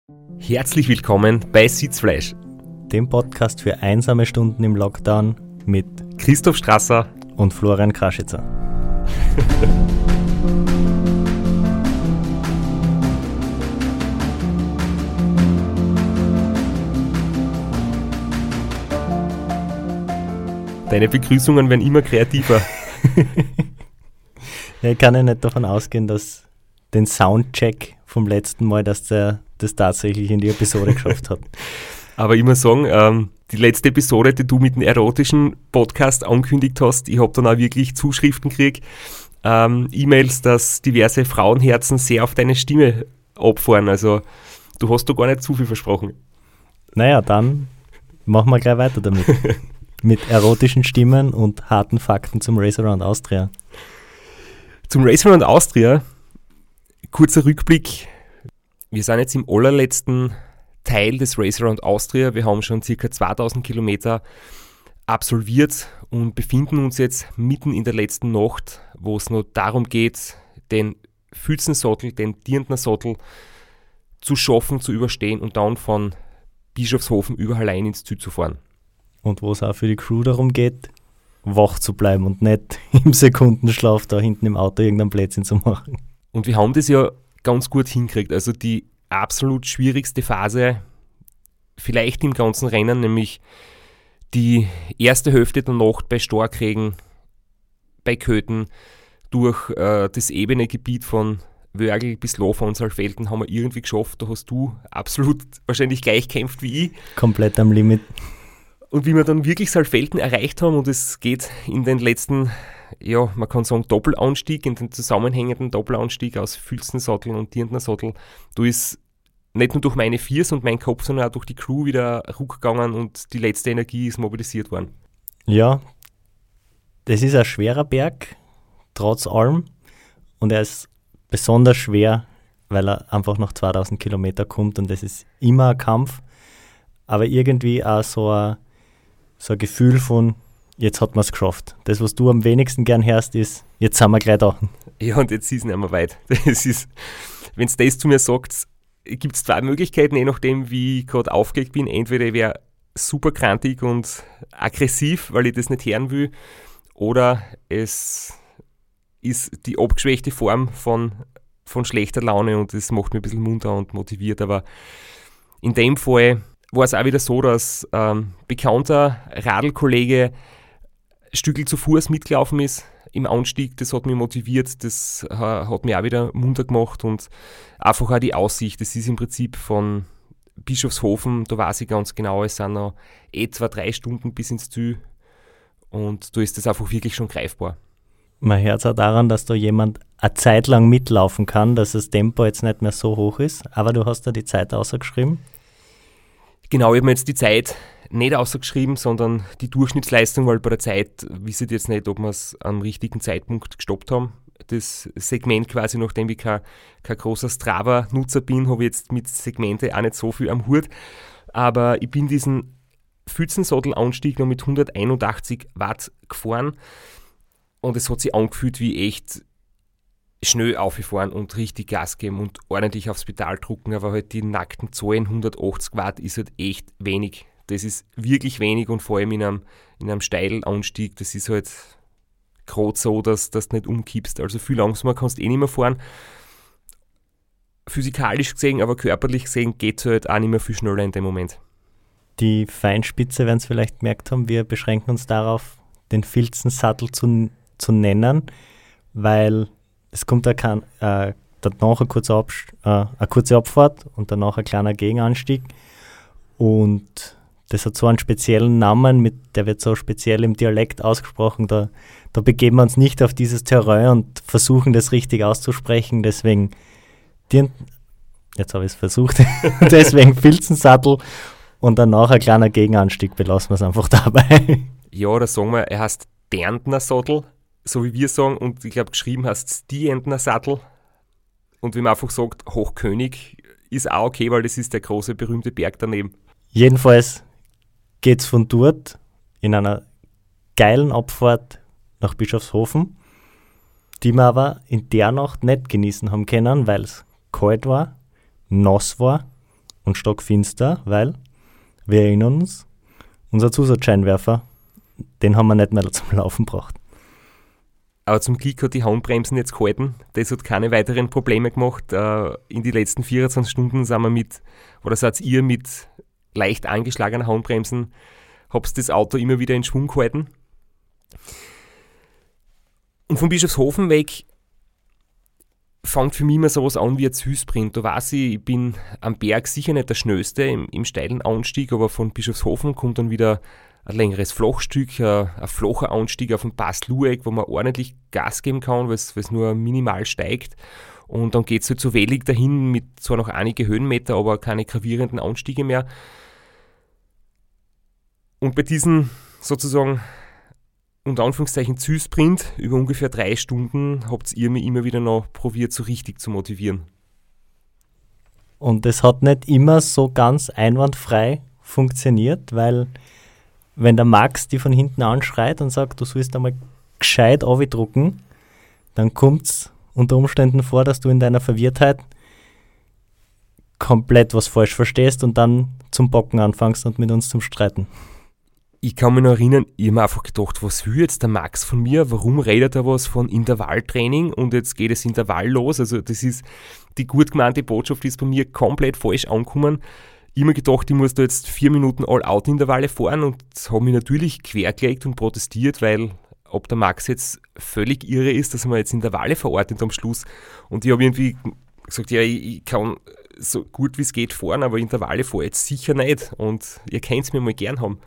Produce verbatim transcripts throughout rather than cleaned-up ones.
Herzlich willkommen bei Sitzfleisch, dem Podcast für einsame Stunden im Lockdown mit Christoph Strasser und Florian Kraschitzer. Deine Begrüßungen werden immer kreativer. Ja, ich kann ja nicht davon ausgehen, dass den Soundcheck vom letzten Mal, dass der das tatsächlich in die Episode geschafft hat. Aber ich muss sagen, ähm, die letzte Episode, die du mit dem erotischen Podcast angekündigt hast, ich habe dann auch wirklich Zuschriften gekriegt, ähm, E-Mails, dass diverse Frauenherzen sehr auf deine Stimme abfahren. Also du hast da gar nicht zu viel versprochen. Naja, dann machen wir gleich weiter damit. Mit erotischen Stimmen und harten Fakten zum Race Around Austria. Zum Race Around Austria, kurzer Rückblick. Wir sind jetzt im allerletzten Teil des Race Around Austria. Wir haben schon ca. zweitausend Kilometer absolviert und befinden uns jetzt mitten in der letzten Nacht, wo es noch darum geht, den Pfützensattel, den Dirndner Sattel zu schaffen, zu überstehen und dann von Bischofshofen über Hallein ins Ziel zu fahren. Und wo es auch für die Crew darum geht, wach zu bleiben und nicht im Sekundenschlaf da hinten im Auto irgendein Plätzchen zu machen. Und wir haben das ja ganz gut hingekriegt. Also die absolut schwierigste Phase vielleicht im ganzen Rennen, nämlich die erste Hälfte der Nacht bei Starkregen, bei Köthen, durch äh, das ebene Gebiet von Wörgl bis Lafer und Saalfelden haben wir irgendwie geschafft. Da hast du absolut wahrscheinlich gleich gekämpft wie ich. Komplett am Limit. Und wie wir dann wirklich Saalfelden erreicht haben, und es geht in den letzten, ja, man kann sagen Doppelanstieg, in den zusammenhängenden Doppelanstieg aus Pfützensattel und Dirndner Sattel, da ist nicht nur durch meine Viers und meinen Kopf, sondern auch durch die Crew wieder ruck gegangen und die letzte Energie ist mobilisiert worden. Ja, das ist ein schwerer Berg, trotz allem, und er ist besonders schwer, weil er einfach nach zweitausend Kilometer kommt und das ist immer ein Kampf, aber irgendwie auch so ein So ein Gefühl von, jetzt hat man es geschafft. Das, was du am wenigsten gern hörst, ist, jetzt sind wir gleich da. Ja, und jetzt ist es nicht mehr weit. Das ist, wenn es das zu mir sagt, gibt es zwei Möglichkeiten, je nachdem, wie ich gerade aufgelegt bin. Entweder ich wäre super krantig und aggressiv, weil ich das nicht hören will, oder es ist die abgeschwächte Form von, von schlechter Laune und das macht mich ein bisschen munter und motiviert. Aber in dem Fall war es auch wieder so, dass ähm, bekannter Radlkollege Stückel zu Fuß mitgelaufen ist im Anstieg. Das hat mich motiviert, das äh, hat mich auch wieder munter gemacht und einfach auch die Aussicht. Das ist im Prinzip von Bischofshofen, da weiß ich ganz genau, es sind noch etwa drei Stunden bis ins Ziel und da ist das einfach wirklich schon greifbar. Man hört es auch daran, dass da jemand eine Zeit lang mitlaufen kann, dass das Tempo jetzt nicht mehr so hoch ist, aber du hast da die Zeit ausgeschrieben. Genau, ich habe mir jetzt die Zeit nicht ausgeschrieben, sondern die Durchschnittsleistung, weil bei der Zeit wisst ihr jetzt nicht, ob wir es am richtigen Zeitpunkt gestoppt haben. Das Segment quasi, nachdem ich kein, kein großer Strava-Nutzer bin, habe ich jetzt mit Segmente auch nicht so viel am Hut. Aber ich bin diesen Pfützensattel-Anstieg noch mit hunderteinundachtzig Watt gefahren und es hat sich angefühlt wie echt schnell aufgefahren und richtig Gas geben und ordentlich aufs Pedal drucken, aber halt die nackten Zahlen, hundertachtzig Watt, ist halt echt wenig. Das ist wirklich wenig und vor allem in einem, in einem steilen Anstieg, das ist halt gerade so, dass, dass du nicht umkippst. Also viel langsamer kannst du eh nicht mehr fahren. Physikalisch gesehen, aber körperlich gesehen geht es halt auch nicht mehr viel schneller in dem Moment. Die Feinspitze werden es vielleicht gemerkt haben, wir beschränken uns darauf, den Filzensattel zu, zu nennen, weil es kommt da kein, äh, danach eine kurze, Abs- äh, eine kurze Abfahrt und danach ein kleiner Gegenanstieg. Und das hat so einen speziellen Namen, mit, der wird so speziell im Dialekt ausgesprochen. Da, da begeben wir uns nicht auf dieses Terrain und versuchen das richtig auszusprechen. Deswegen, die, jetzt habe ich es versucht, deswegen Filzensattel und danach ein kleiner Gegenanstieg, belassen wir es einfach dabei. Ja, da sagen wir, er heißt Dirndner Sattel, so wie wir sagen, und ich glaube, geschrieben heißt es Dirndner Sattel. Und wenn man einfach sagt, Hochkönig, ist auch okay, weil das ist der große, berühmte Berg daneben. Jedenfalls geht es von dort in einer geilen Abfahrt nach Bischofshofen, die wir aber in der Nacht nicht genießen haben können, weil es kalt war, nass war und stockfinster, weil, wir erinnern uns, unser Zusatzscheinwerfer, den haben wir nicht mehr zum Laufen gebracht. Aber zum Glück hat die Handbremsen jetzt gehalten. Das hat keine weiteren Probleme gemacht. Äh, in die letzten vierundzwanzig Stunden sind wir mit, oder seid ihr mit leicht angeschlagenen Handbremsen, habt das Auto immer wieder in Schwung gehalten. Und von Bischofshofen weg fängt für mich immer sowas an wie ein Zielsprint. Da weiß ich, ich bin am Berg sicher nicht der Schnellste im, im steilen Anstieg, aber von Bischofshofen kommt dann wieder ein längeres Flachstück, ein, ein flacher Anstieg auf dem Pass Lueck, wo man ordentlich Gas geben kann, weil es nur minimal steigt. Und dann geht es halt so wellig dahin mit zwar noch einige Höhenmeter, aber keine gravierenden Anstiege mehr. Und bei diesem sozusagen unter Anführungszeichen Zielsprint über ungefähr drei Stunden habt ihr mich immer wieder noch probiert, so richtig zu motivieren. Und das hat nicht immer so ganz einwandfrei funktioniert, weil wenn der Max die von hinten anschreit und sagt, du sollst einmal gescheit drucken, dann kommt es unter Umständen vor, dass du in deiner Verwirrtheit komplett was falsch verstehst und dann zum Bocken anfängst und mit uns zum Streiten. Ich kann mich noch erinnern, ich habe mir einfach gedacht, was will jetzt der Max von mir? Warum redet er was von Intervalltraining und jetzt geht das Intervall los? Also das ist die gut gemeinte Botschaft, die ist bei mir komplett falsch angekommen. Ich habe mir gedacht, ich muss da jetzt vier Minuten All-Out-Intervalle fahren und habe mich natürlich quergelegt und protestiert, weil ob der Max jetzt völlig irre ist, dass er mir jetzt Intervalle verordnet am Schluss. Und ich habe irgendwie gesagt, ja, ich, ich kann so gut wie es geht fahren, aber Intervalle fahre ich jetzt sicher nicht und ihr könnt es mir mal gern haben.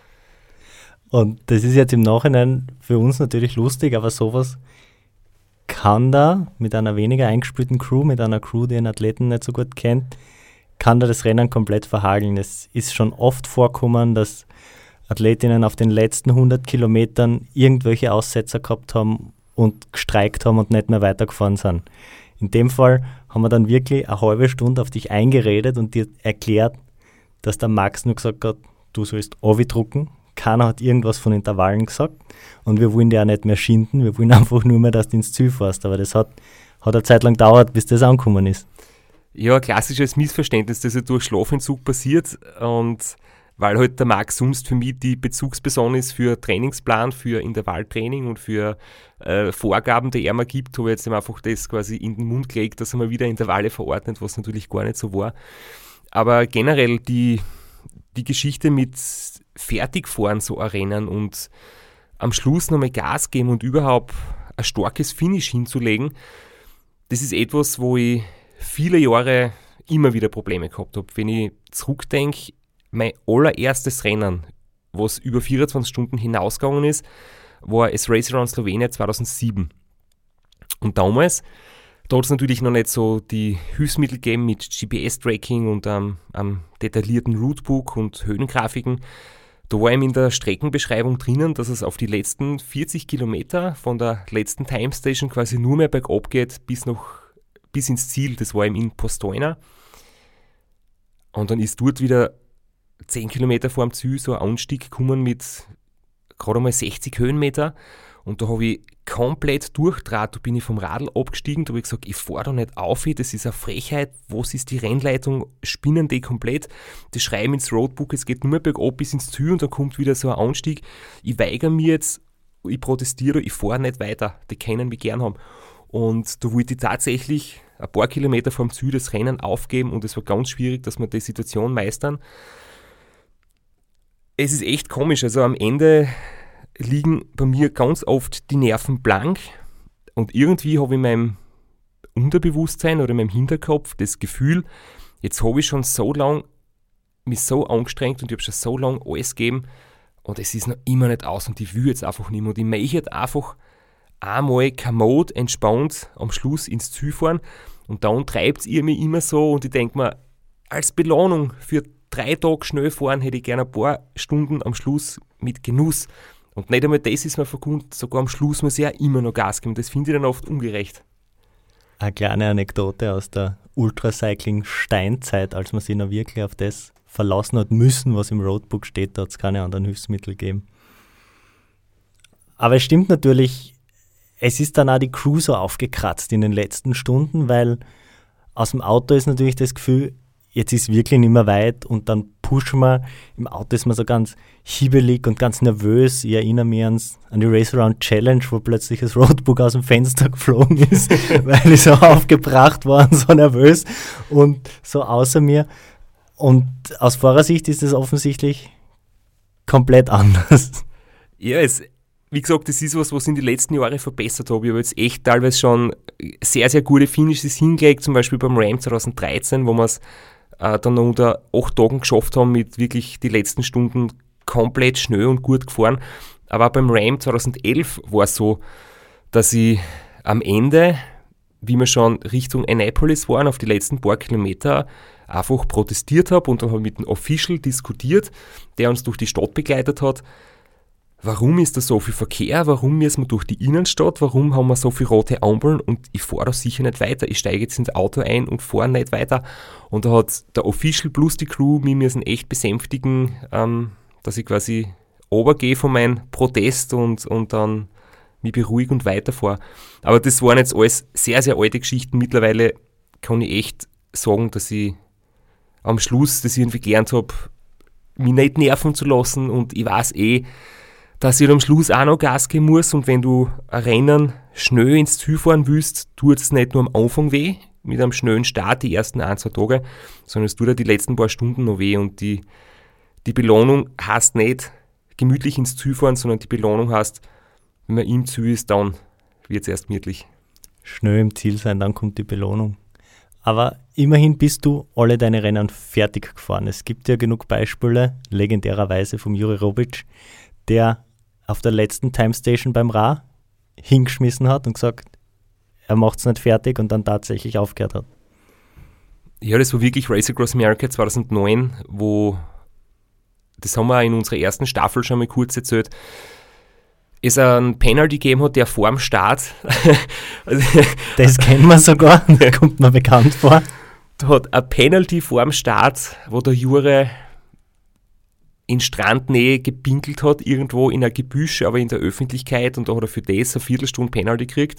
Und das ist jetzt im Nachhinein für uns natürlich lustig, aber sowas kann da mit einer weniger eingespielten Crew, mit einer Crew, die einen Athleten nicht so gut kennt, kann da das Rennen komplett verhageln. Es ist schon oft vorgekommen, dass Athletinnen auf den letzten hundert Kilometern irgendwelche Aussetzer gehabt haben und gestreikt haben und nicht mehr weitergefahren sind. In dem Fall haben wir dann wirklich eine halbe Stunde auf dich eingeredet und dir erklärt, dass der Max nur gesagt hat, du sollst drucken. Keiner hat irgendwas von Intervallen gesagt und wir wollen dir auch nicht mehr schinden, wir wollen einfach nur mehr, dass du ins Ziel fährst. Aber das hat, hat eine Zeit lang gedauert, bis das angekommen ist. Ja, klassisches Missverständnis, das ja durch Schlafentzug passiert und weil halt der Max sonst für mich die Bezugsperson ist für Trainingsplan, für Intervalltraining und für äh, Vorgaben, die er mir gibt, habe ich jetzt einfach das quasi in den Mund gelegt, dass er mir wieder Intervalle verordnet, was natürlich gar nicht so war. Aber generell die, die Geschichte mit Fertigfahren so ein Rennen und am Schluss nochmal Gas geben und überhaupt ein starkes Finish hinzulegen, das ist etwas, wo ich viele Jahre immer wieder Probleme gehabt habe. Wenn ich zurückdenke, mein allererstes Rennen, was über vierundzwanzig Stunden hinausgegangen ist, war das Race Around Slovenia zweitausendsieben. Und damals, da hat es natürlich noch nicht so die Hilfsmittel gegeben mit G P S-Tracking und ähm, einem detaillierten Routebook und Höhengrafiken. Da war eben in der Streckenbeschreibung drinnen, dass es auf die letzten vierzig Kilometer von der letzten Timestation quasi nur mehr bergab geht bis, noch, bis ins Ziel. Das war eben in Postojna. Und dann ist dort wieder zehn Kilometer vor dem Ziel so ein Anstieg gekommen mit gerade mal sechzig Höhenmeter. Und da habe ich komplett durchdraht, da bin ich vom Radl abgestiegen, da habe ich gesagt, ich fahre da nicht auf, das ist eine Frechheit, was ist die Rennleitung, spinnen die komplett, die schreiben ins Roadbook, es geht nur mehr bergab bis ins Ziel und dann kommt wieder so ein Anstieg, ich weigere mir jetzt, ich protestiere, ich fahre nicht weiter, die können mich gern haben. Und da wollte ich tatsächlich ein paar Kilometer vom Ziel das Rennen aufgeben und es war ganz schwierig, dass wir die Situation meistern. Es ist echt komisch, also am Ende liegen bei mir ganz oft die Nerven blank und irgendwie habe ich in meinem Unterbewusstsein oder in meinem Hinterkopf das Gefühl, jetzt habe ich schon so lange mich so angestrengt und ich habe schon so lange alles gegeben und es ist noch immer nicht aus und ich will jetzt einfach nicht mehr und ich möchte einfach einmal kommod, entspannt am Schluss ins Ziel fahren und dann treibt ihr mich immer so und ich denke mir, als Belohnung für drei Tage schnell fahren hätte ich gerne ein paar Stunden am Schluss mit Genuss. Und nicht einmal das ist mir verkund, sogar am Schluss muss ich ja immer noch Gas geben. Das finde ich dann oft ungerecht. Eine kleine Anekdote aus der Ultracycling-Steinzeit, als man sich noch wirklich auf das verlassen hat müssen, was im Roadbook steht, da hat es keine anderen Hilfsmittel gegeben. Aber es stimmt natürlich, es ist dann auch die Crew so aufgekratzt in den letzten Stunden, weil aus dem Auto ist natürlich das Gefühl, jetzt ist wirklich nicht mehr weit und dann pushen wir. Im Auto ist man so ganz hibbelig und ganz nervös. Ich erinnere mich ans, an die Race Around Challenge, wo plötzlich das Roadbook aus dem Fenster geflogen ist, weil ich so aufgebracht war und so nervös und so außer mir. Und aus Fahrersicht ist es offensichtlich komplett anders. Ja, es, wie gesagt, das ist was, was ich in den letzten Jahren verbessert habe. Ich habe jetzt echt teilweise schon sehr, sehr gute Finishes hingelegt, zum Beispiel beim Ram zwanzig dreizehn, wo wir es äh, dann noch unter acht Tagen geschafft haben, mit wirklich die letzten Stunden komplett schnell und gut gefahren. Aber auch beim Ram zwanzig elf war es so, dass ich am Ende, wie wir schon Richtung Annapolis waren, auf die letzten paar Kilometer, einfach protestiert habe und dann habe ich mit dem Official diskutiert, der uns durch die Stadt begleitet hat. Warum ist da so viel Verkehr? Warum müssen wir durch die Innenstadt? Warum haben wir so viele rote Ampeln? Und ich fahre da sicher nicht weiter. Ich steige jetzt ins Auto ein und fahre nicht weiter. Und da hat der Official plus die Crew mich müssen echt besänftigen, ähm, dass ich quasi runtergehe von meinem Protest und, und dann mich beruhige und weiterfahre. Aber das waren jetzt alles sehr, sehr alte Geschichten. Mittlerweile kann ich echt sagen, dass ich am Schluss das irgendwie gelernt habe, mich nicht nerven zu lassen, und ich weiß eh, dass ich am Schluss auch noch Gas geben muss, und wenn du ein Rennen schnell ins Ziel fahren willst, tut es nicht nur am Anfang weh, mit einem schnellen Start die ersten ein, zwei Tage, sondern es tut dir die letzten paar Stunden noch weh, und die, die Belohnung heißt nicht gemütlich ins Ziel fahren, sondern die Belohnung heißt, wenn man im Ziel ist, dann wird es erst gemütlich. Schnell im Ziel sein, dann kommt die Belohnung. Aber immerhin bist du alle deine Rennen fertig gefahren. Es gibt ja genug Beispiele, legendärerweise vom Juri Robic, der auf der letzten Timestation beim Ra hingeschmissen hat und gesagt, er macht es nicht fertig, und dann tatsächlich aufgehört hat. Ja, das war wirklich Race Across America zweitausendneun, wo, das haben wir in unserer ersten Staffel schon mal kurz erzählt, es einen Penalty gegeben hat, der vor dem Start... Das kennen wir sogar, das kommt mir bekannt vor. Da hat ein Penalty vor dem Start, wo der Jure in Strandnähe gepinkelt hat, irgendwo in ein Gebüsch, aber in der Öffentlichkeit, und da hat er für das eine Viertelstunde Penalty gekriegt.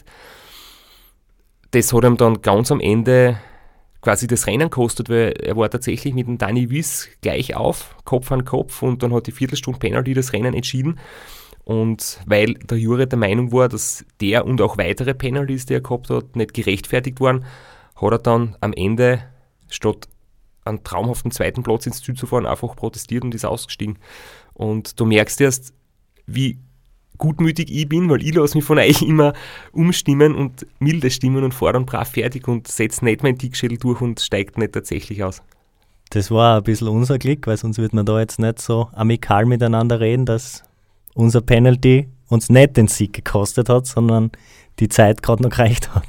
Das hat ihm dann ganz am Ende quasi das Rennen gekostet, weil er war tatsächlich mit dem Danny Wyss gleich auf, Kopf an Kopf, und dann hat die Viertelstunde Penalty das Rennen entschieden. Und weil der Jure der Meinung war, dass der und auch weitere Penalties, die er gehabt hat, nicht gerechtfertigt waren, hat er dann am Ende, statt einen traumhaften zweiten Platz ins Ziel zu fahren, einfach protestiert und ist ausgestiegen. Und du merkst erst, wie gutmütig ich bin, weil ich lasse mich von euch immer umstimmen und milde stimmen und fahre dann brav fertig und setze nicht meinen Dickschädel durch und steigt nicht tatsächlich aus. Das war ein bisschen unser Glück, weil sonst würde man da jetzt nicht so amikal miteinander reden, dass unser Penalty uns nicht den Sieg gekostet hat, sondern die Zeit gerade noch gereicht hat.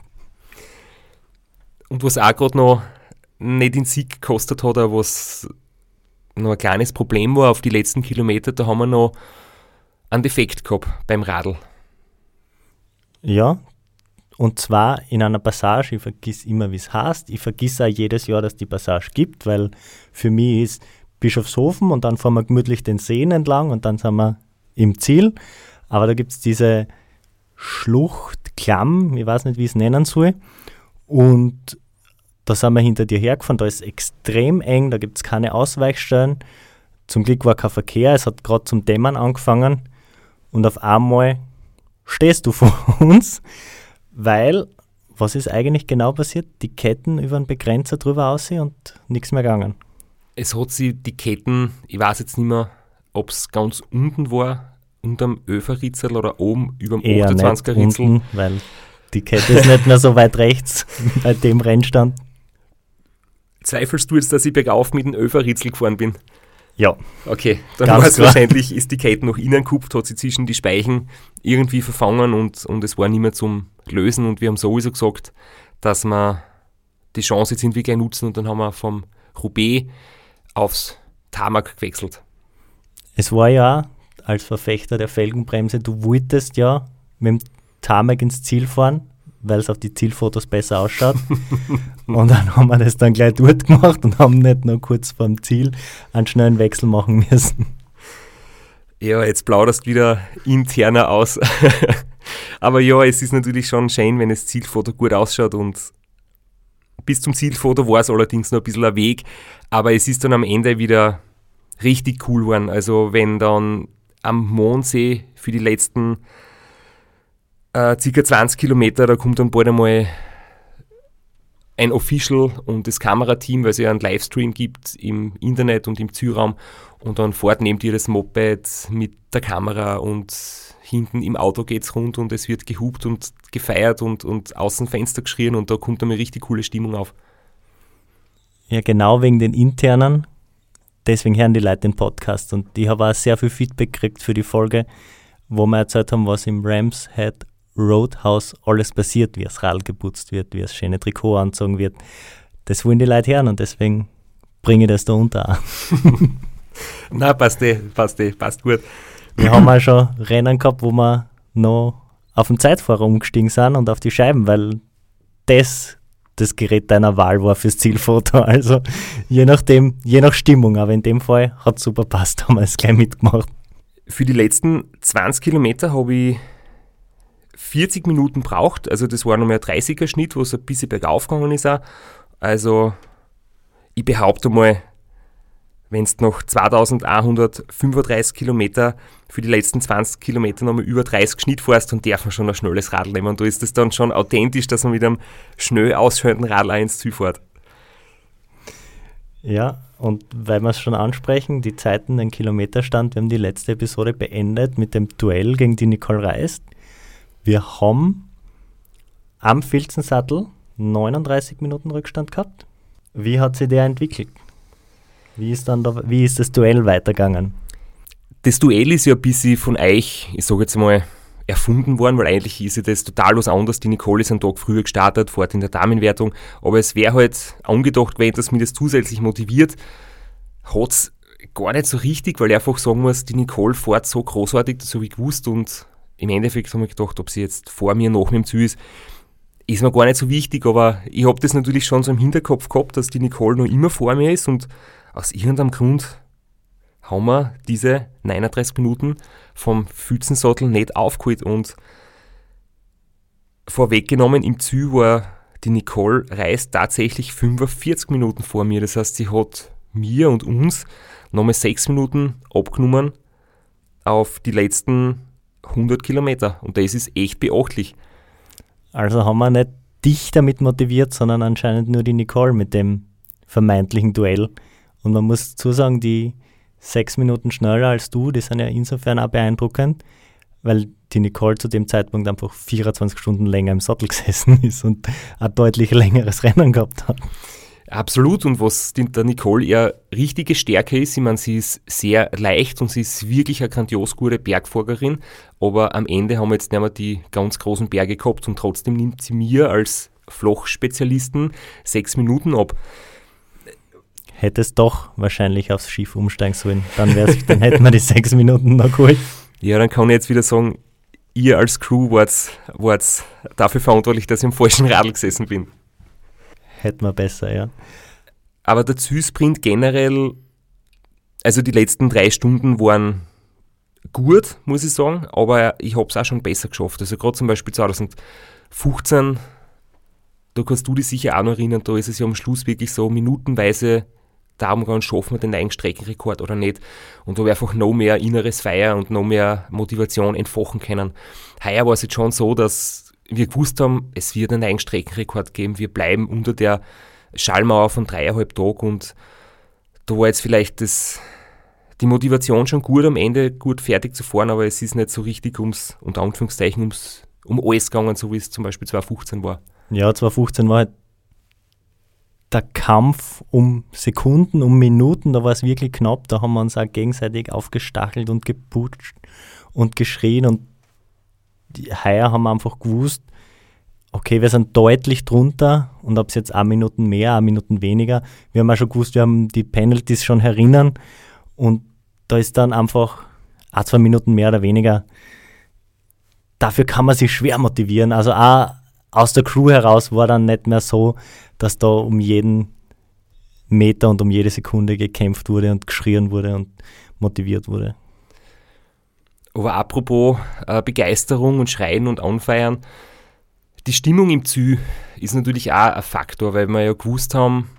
Und was auch gerade noch nicht den Sieg gekostet hat, aber was noch ein kleines Problem war auf die letzten Kilometer, da haben wir noch einen Defekt gehabt beim Radl. Ja, und zwar in einer Passage, ich vergiss immer, wie es heißt, ich vergiss auch jedes Jahr, dass die Passage gibt, weil für mich ist Bischofshofen und dann fahren wir gemütlich den Seen entlang und dann sind wir im Ziel, aber da gibt es diese Schlucht, Klamm, ich weiß nicht, wie ich es nennen soll, und da sind wir hinter dir hergefahren, da ist es extrem eng, da gibt es keine Ausweichstellen, zum Glück war kein Verkehr, es hat gerade zum Dämmern angefangen, und auf einmal stehst du vor uns, weil, was ist eigentlich genau passiert? Die Ketten über den Begrenzer drüber aussehen und nichts mehr gegangen. Es hat sie die Ketten, ich weiß jetzt nicht mehr, ob es ganz unten war, unterm Öferritzel oder oben über dem achtundzwanziger Ritzel. Unten, weil die Kette ist nicht mehr so weit rechts bei dem Rennstand. Zweifelst du jetzt, dass ich bergauf mit dem Öferritzel gefahren bin? Ja. Okay, dann war es wahrscheinlich, ist die Kette nach innen gekupft, hat sie zwischen die Speichen irgendwie verfangen und, und es war nicht mehr zum Lösen, und wir haben sowieso gesagt, dass wir die Chance jetzt irgendwie gleich nutzen, und dann haben wir vom Roubaix aufs Tarmac gewechselt. Es war ja als Verfechter der Felgenbremse, du wolltest ja mit dem Tarmac ins Ziel fahren, weil es auf die Zielfotos besser ausschaut. Und dann haben wir das dann gleich dort gemacht und haben nicht noch kurz vor dem Ziel einen schnellen Wechsel machen müssen. Ja, jetzt plauderst du wieder interner aus. Aber ja, es ist natürlich schon schön, wenn das Zielfoto gut ausschaut, und Bis zum Zielfoto war es allerdings noch ein bisschen ein Weg, aber es ist dann am Ende wieder richtig cool geworden. Also wenn dann am Mondsee für die letzten äh, ca. zwanzig Kilometer, da kommt dann bald einmal ein Official und das Kamerateam, weil es ja einen Livestream gibt im Internet und im Zielraum, und dann fährt neben dir das Moped mit der Kamera und hinten im Auto geht's rund und es wird gehupt und gefeiert und, und außen Fenster geschrien, und da kommt dann eine richtig coole Stimmung auf. Ja, genau wegen den internen, deswegen hören die Leute den Podcast, und ich habe auch sehr viel Feedback gekriegt für die Folge, wo wir erzählt haben, was im Rams Head Roadhouse alles passiert, wie das Radl geputzt wird, wie das schöne Trikot angezogen wird. Das wollen die Leute hören, und deswegen bringe ich das da unter auch. Na, passt eh, passt eh, passt gut. Wir haben auch schon Rennen gehabt, wo wir noch auf den Zeitfahrer umgestiegen sind und auf die Scheiben, weil das das Gerät deiner Wahl war fürs Zielfoto. Also je nachdem, je nach Stimmung, aber in dem Fall hat es super passt, haben wir es gleich mitgemacht. Für die letzten zwanzig Kilometer habe ich vierzig Minuten braucht, also das war nochmal ein dreißiger Schnitt, wo es ein bisschen bergauf gegangen ist auch. Also ich behaupte mal, wenn du noch zweitausendeinhundertfünfunddreißig Kilometer für die letzten zwanzig Kilometer nochmal über dreißig Schnitt fährst, dann darf man schon ein schnelles Radl nehmen. Und da ist das dann schon authentisch, dass man mit einem schnell ausschauenden Radl auch ins Ziel fährt. Ja, und weil wir es schon ansprechen, die Zeiten, den Kilometerstand, wir haben die letzte Episode beendet mit dem Duell gegen die Nicole Reist. Wir haben am Filzensattel neununddreißig Minuten Rückstand gehabt. Wie hat sich der entwickelt? Wie ist, dann da, wie ist das Duell weitergegangen? Das Duell ist ja ein bisschen von euch, ich sage jetzt mal, erfunden worden, weil eigentlich ist ja das total was anderes. Die Nicole ist einen Tag früher gestartet, fährt in der Damenwertung, aber es wäre halt angedacht gewesen, dass mich das zusätzlich motiviert. Hat es gar nicht so richtig, weil ich einfach sagen muss, die Nicole fährt so großartig, das habe ich gewusst, und im Endeffekt habe ich gedacht, ob sie jetzt vor mir, nach mir im Ziel ist, ist mir gar nicht so wichtig, aber ich habe das natürlich schon so im Hinterkopf gehabt, dass die Nicole noch immer vor mir ist, und aus irgendeinem Grund haben wir diese neununddreißig Minuten vom Filzensattel nicht aufgeholt, und vorweggenommen im Ziel war die Nicole Reis tatsächlich fünfundvierzig Minuten vor mir. Das heißt, sie hat mir und uns nochmal sechs Minuten abgenommen auf die letzten hundert Kilometer, und das ist echt beachtlich. Also haben wir nicht dich damit motiviert, sondern anscheinend nur die Nicole mit dem vermeintlichen Duell. Und man muss dazu sagen, die sechs Minuten schneller als du, die sind ja insofern auch beeindruckend, weil die Nicole zu dem Zeitpunkt einfach vierundzwanzig Stunden länger im Sattel gesessen ist und ein deutlich längeres Rennen gehabt hat. Absolut, und was der Nicole eher richtige Stärke ist, ich meine, sie ist sehr leicht und sie ist wirklich eine grandios gute Bergfahrerin, aber am Ende haben wir jetzt nicht mehr die ganz großen Berge gehabt, und trotzdem nimmt sie mir als Flochspezialisten sechs Minuten ab. Hättest doch wahrscheinlich aufs Schiff umsteigen sollen, dann, wär's, dann hätten wir die sechs Minuten noch geholt. Ja, dann kann ich jetzt wieder sagen, ihr als Crew wart, wart dafür verantwortlich, dass ich im falschen Radl gesessen bin. Hätten wir besser, ja. Aber der Zielsprint generell, also die letzten drei Stunden waren gut, muss ich sagen, aber ich habe es auch schon besser geschafft. Also gerade zum Beispiel zwanzig fünfzehn, da kannst du dich sicher auch noch erinnern, da ist es ja am Schluss wirklich so minutenweise darum gegangen, schaffen wir den neuen Streckenrekord oder nicht. Und da habe ich einfach noch mehr inneres Feuer und noch mehr Motivation entfachen können. Heuer war es jetzt schon so, dass wir gewusst haben, es wird einen neuen Streckenrekord geben, wir bleiben unter der Schallmauer von dreieinhalb Tagen, und da war jetzt vielleicht das, die Motivation schon gut, am Ende gut fertig zu fahren, aber es ist nicht so richtig ums, unter Anführungszeichen, ums, um alles gegangen, so wie es zum Beispiel zwanzig fünfzehn war. Ja, zwanzig fünfzehn war halt der Kampf um Sekunden, um Minuten, da war es wirklich knapp, da haben wir uns auch gegenseitig aufgestachelt und geputscht und geschrien, und die, heuer haben wir einfach gewusst, okay, wir sind deutlich drunter, und ob es jetzt eine Minute mehr, eine Minute weniger, wir haben auch schon gewusst, wir haben die Penalties schon herinnen, und da ist dann einfach ein, zwei Minuten mehr oder weniger, dafür kann man sich schwer motivieren, also auch aus der Crew heraus war dann nicht mehr so, dass da um jeden Meter und um jede Sekunde gekämpft wurde und geschrien wurde und motiviert wurde. Aber apropos äh, Begeisterung und Schreien und Anfeiern, Die Stimmung im Ziel ist natürlich auch ein Faktor, weil wir ja gewusst haben,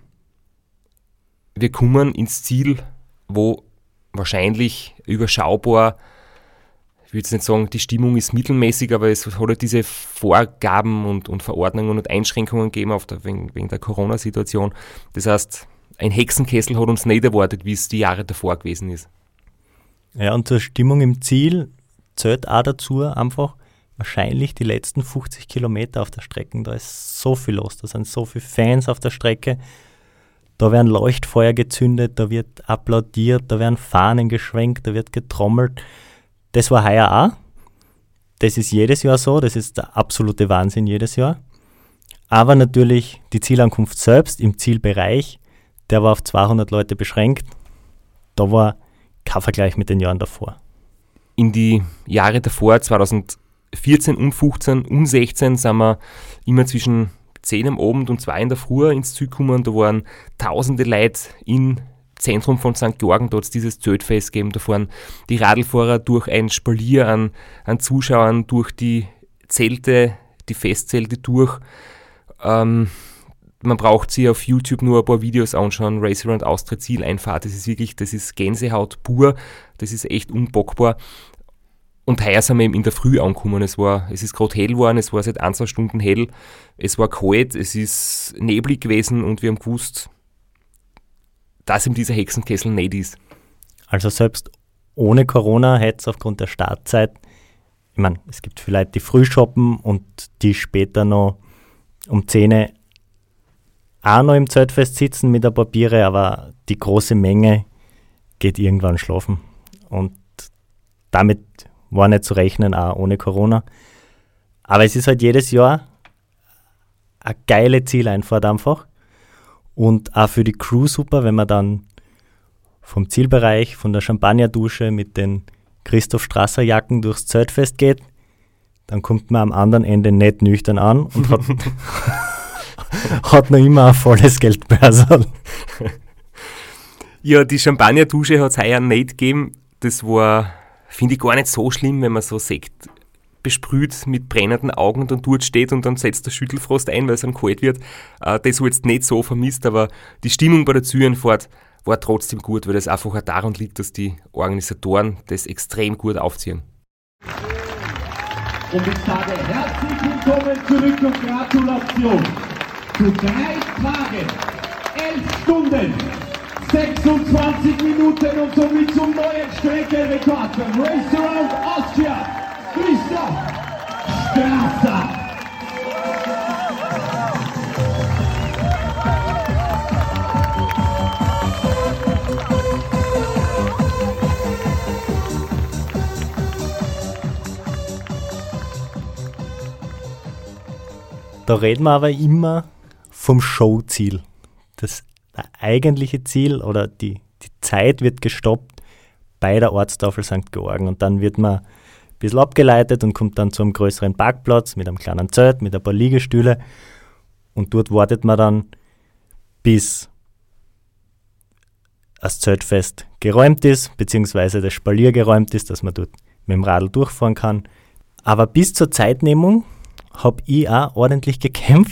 wir kommen ins Ziel, wo wahrscheinlich überschaubar, ich würde jetzt nicht sagen, die Stimmung ist mittelmäßig, aber es hat halt diese Vorgaben und, und Verordnungen und Einschränkungen gegeben auf der, wegen, wegen der Corona-Situation. Das heißt, ein Hexenkessel hat uns nicht erwartet, wie es die Jahre davor gewesen ist. Ja, und zur Stimmung im Ziel zählt auch dazu einfach wahrscheinlich die letzten fünfzig Kilometer auf der Strecke. Da ist so viel los, da sind so viele Fans auf der Strecke. Da werden Leuchtfeuer gezündet, da wird applaudiert, da werden Fahnen geschwenkt, da wird getrommelt. Das war heuer auch. Das ist jedes Jahr so, das ist der absolute Wahnsinn jedes Jahr. Aber natürlich die Zielankunft selbst im Zielbereich, der war auf zweihundert Leute beschränkt. Da war kein Vergleich mit den Jahren davor. In die Jahre davor, zweitausendvierzehn und fünfzehn und sechzehn, sind wir immer zwischen zehn am Abend und zwei in der Früh ins Ziel gekommen. Da waren tausende Leute im Zentrum von Sankt Georgen, da hat es dieses Zeltfest gegeben. Da fahren die Radlfahrer durch ein Spalier an, an Zuschauern, durch die Zelte, die Festzelte durch. Ähm, man braucht sich auf YouTube nur ein paar Videos anschauen, Race Around Austria Zieleinfahrt, das ist wirklich, das ist Gänsehaut pur, das ist echt unbockbar. Und heuer sind wir eben in der Früh angekommen, es war, es ist gerade hell geworden, es war seit ein, zwei Stunden hell, es war kalt, es ist neblig gewesen und wir haben gewusst, dass ihm dieser Hexenkessel nicht ist. Also selbst ohne Corona hätte es aufgrund der Startzeit, ich meine, es gibt vielleicht die früh shoppen und die später noch um zehn Uhr auch noch im Zeltfest sitzen mit ein paar Biere, aber die große Menge geht irgendwann schlafen. Und damit war nicht zu rechnen, auch ohne Corona. Aber es ist halt jedes Jahr eine geile Zieleinfahrt einfach. Und auch für die Crew super, wenn man dann vom Zielbereich, von der Champagnerdusche mit den Christoph Strasser Jacken durchs Zeltfest geht, dann kommt man am anderen Ende nicht nüchtern an und hat, hat noch immer ein volles Geldbörsel. Ja, die Champagnerdusche hat es heuer nicht gegeben. Das war, finde ich, gar nicht so schlimm, wenn man so Sekt besprüht mit brennenden Augen und dann dort steht und dann setzt der Schüttelfrost ein, weil es einem kalt wird. Äh, das habe ich jetzt nicht so vermisst, aber die Stimmung bei der Zieleinfahrt war trotzdem gut, weil das einfach auch daran liegt, dass die Organisatoren das extrem gut aufziehen. Und ich sage herzlich willkommen zurück und Gratulation zu drei Tagen, elf Stunden, sechsundzwanzig Minuten und somit zum neuen Streckenrekord für Race Around Austria, Christoph Strasser. Da reden wir aber immer vom Showziel. Das eigentliche Ziel oder die, die Zeit wird gestoppt bei der Ortstafel Sankt Georgen und dann wird man ein bisschen abgeleitet und kommt dann zu einem größeren Parkplatz mit einem kleinen Zelt, mit ein paar Liegestühle und dort wartet man dann, bis das Zeltfest geräumt ist, beziehungsweise das Spalier geräumt ist, dass man dort mit dem Radl durchfahren kann. Aber bis zur Zeitnehmung habe ich auch ordentlich gekämpft,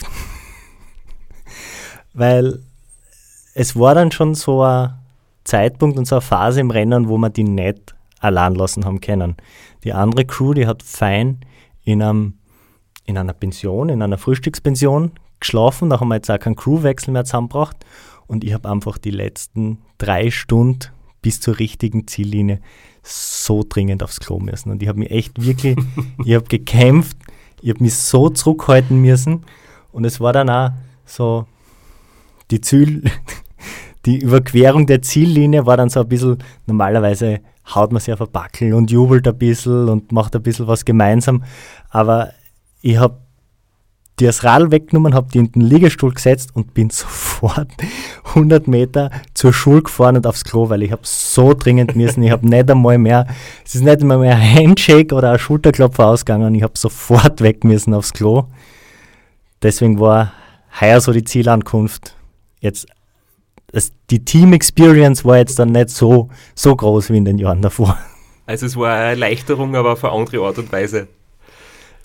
weil es war dann schon so ein Zeitpunkt und so eine Phase im Rennen, wo wir die nicht allein lassen haben können. Die andere Crew, die hat fein in, einem, in einer Pension, in einer Frühstückspension geschlafen, da haben wir jetzt auch keinen Crewwechsel mehr zusammengebracht und ich habe einfach die letzten drei Stunden bis zur richtigen Ziellinie so dringend aufs Klo müssen und ich habe mich echt wirklich, ich habe gekämpft, ich habe mich so zurückhalten müssen und es war dann auch so, die Ziel, die Überquerung der Ziellinie war dann so ein bisschen, normalerweise haut man sich auf ein Backel und jubelt ein bisschen und macht ein bisschen was gemeinsam, aber ich habe das Radl weggenommen, habe die in den Liegestuhl gesetzt und bin sofort hundert Meter zur Schule gefahren und aufs Klo, weil ich habe so dringend müssen, ich habe nicht einmal mehr, es ist nicht einmal mehr ein Handshake oder ein Schulterklopfer ausgegangen, ich habe sofort weg müssen aufs Klo. Deswegen war heuer so die Zielankunft jetzt, das, die Team-Experience war jetzt dann nicht so, so groß wie in den Jahren davor. Also es war eine Erleichterung, aber auf eine andere Art und Weise.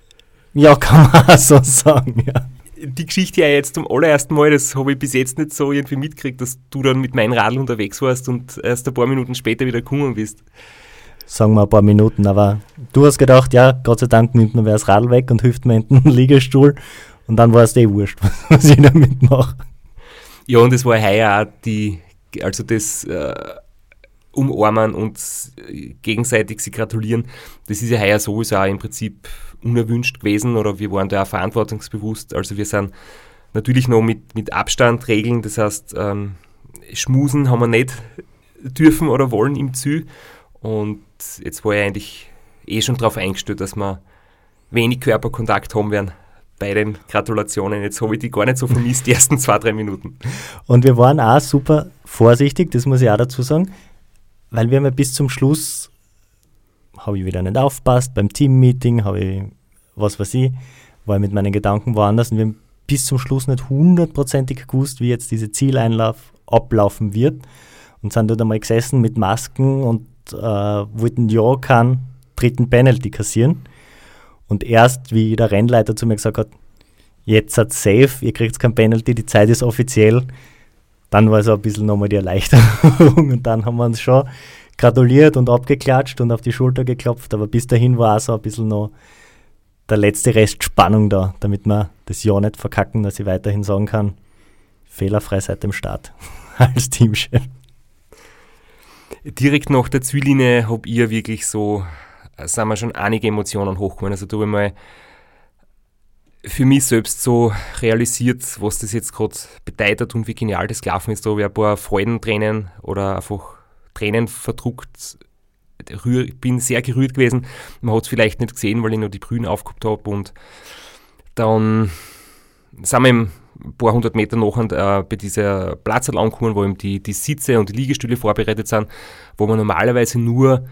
Ja, kann man auch so sagen, ja. Die Geschichte ja jetzt zum allerersten Mal, das habe ich bis jetzt nicht so irgendwie mitgekriegt, dass du dann mit meinem Radl unterwegs warst und erst ein paar Minuten später wieder gekommen bist. Sagen wir ein paar Minuten, aber du hast gedacht, ja, Gott sei Dank nimmt mir wer das Radl weg und hilft mir in den Liegestuhl und dann war es eh wurscht, was ich damit mache. Ja, und es war heuer auch die, also das äh, Umarmen und gegenseitig sich gratulieren, das ist ja heuer sowieso auch im Prinzip unerwünscht gewesen oder wir waren da auch verantwortungsbewusst. Also wir sind natürlich noch mit, mit Abstand regeln, das heißt, ähm, schmusen haben wir nicht dürfen oder wollen im Ziel. Und jetzt war ich eigentlich eh schon darauf eingestellt, dass wir wenig Körperkontakt haben werden bei den Gratulationen. Jetzt habe ich die gar nicht so vermisst, die ersten zwei, drei Minuten. Und wir waren auch super vorsichtig, das muss ich auch dazu sagen, weil wir haben ja bis zum Schluss habe ich wieder nicht aufgepasst, beim Teammeeting habe ich, was weiß ich, war ich mit meinen Gedanken woanders und wir haben bis zum Schluss nicht hundertprozentig gewusst, wie jetzt diese Zieleinlauf ablaufen wird und sind dort einmal gesessen mit Masken und äh, wollten ja keinen dritten Penalty kassieren und erst, wie der Rennleiter zu mir gesagt hat, jetzt seid safe, ihr kriegt kein Penalty, die Zeit ist offiziell, dann war so ein bisschen nochmal die Erleichterung und dann haben wir uns schon gratuliert und abgeklatscht und auf die Schulter geklopft, aber bis dahin war auch so ein bisschen noch der letzte Rest Spannung da, damit wir das Jahr nicht verkacken, dass ich weiterhin sagen kann, fehlerfrei seit dem Start als Teamchef. Direkt nach der Ziellinie habe ich wirklich so, sind mir schon einige Emotionen hochgekommen. Also da habe ich mal für mich selbst so realisiert, was das jetzt gerade bedeutet und wie genial das gelaufen ist. Da habe ich ein paar Freudentränen oder einfach Tränen verdruckt. Ich bin sehr gerührt gewesen. Man hat es vielleicht nicht gesehen, weil ich noch die Brühen aufgehabt habe. Und dann sind wir eben ein paar hundert Meter nachher äh, bei dieser Platzl angekommen, wo eben die, die Sitze und die Liegestühle vorbereitet sind, wo man normalerweise nur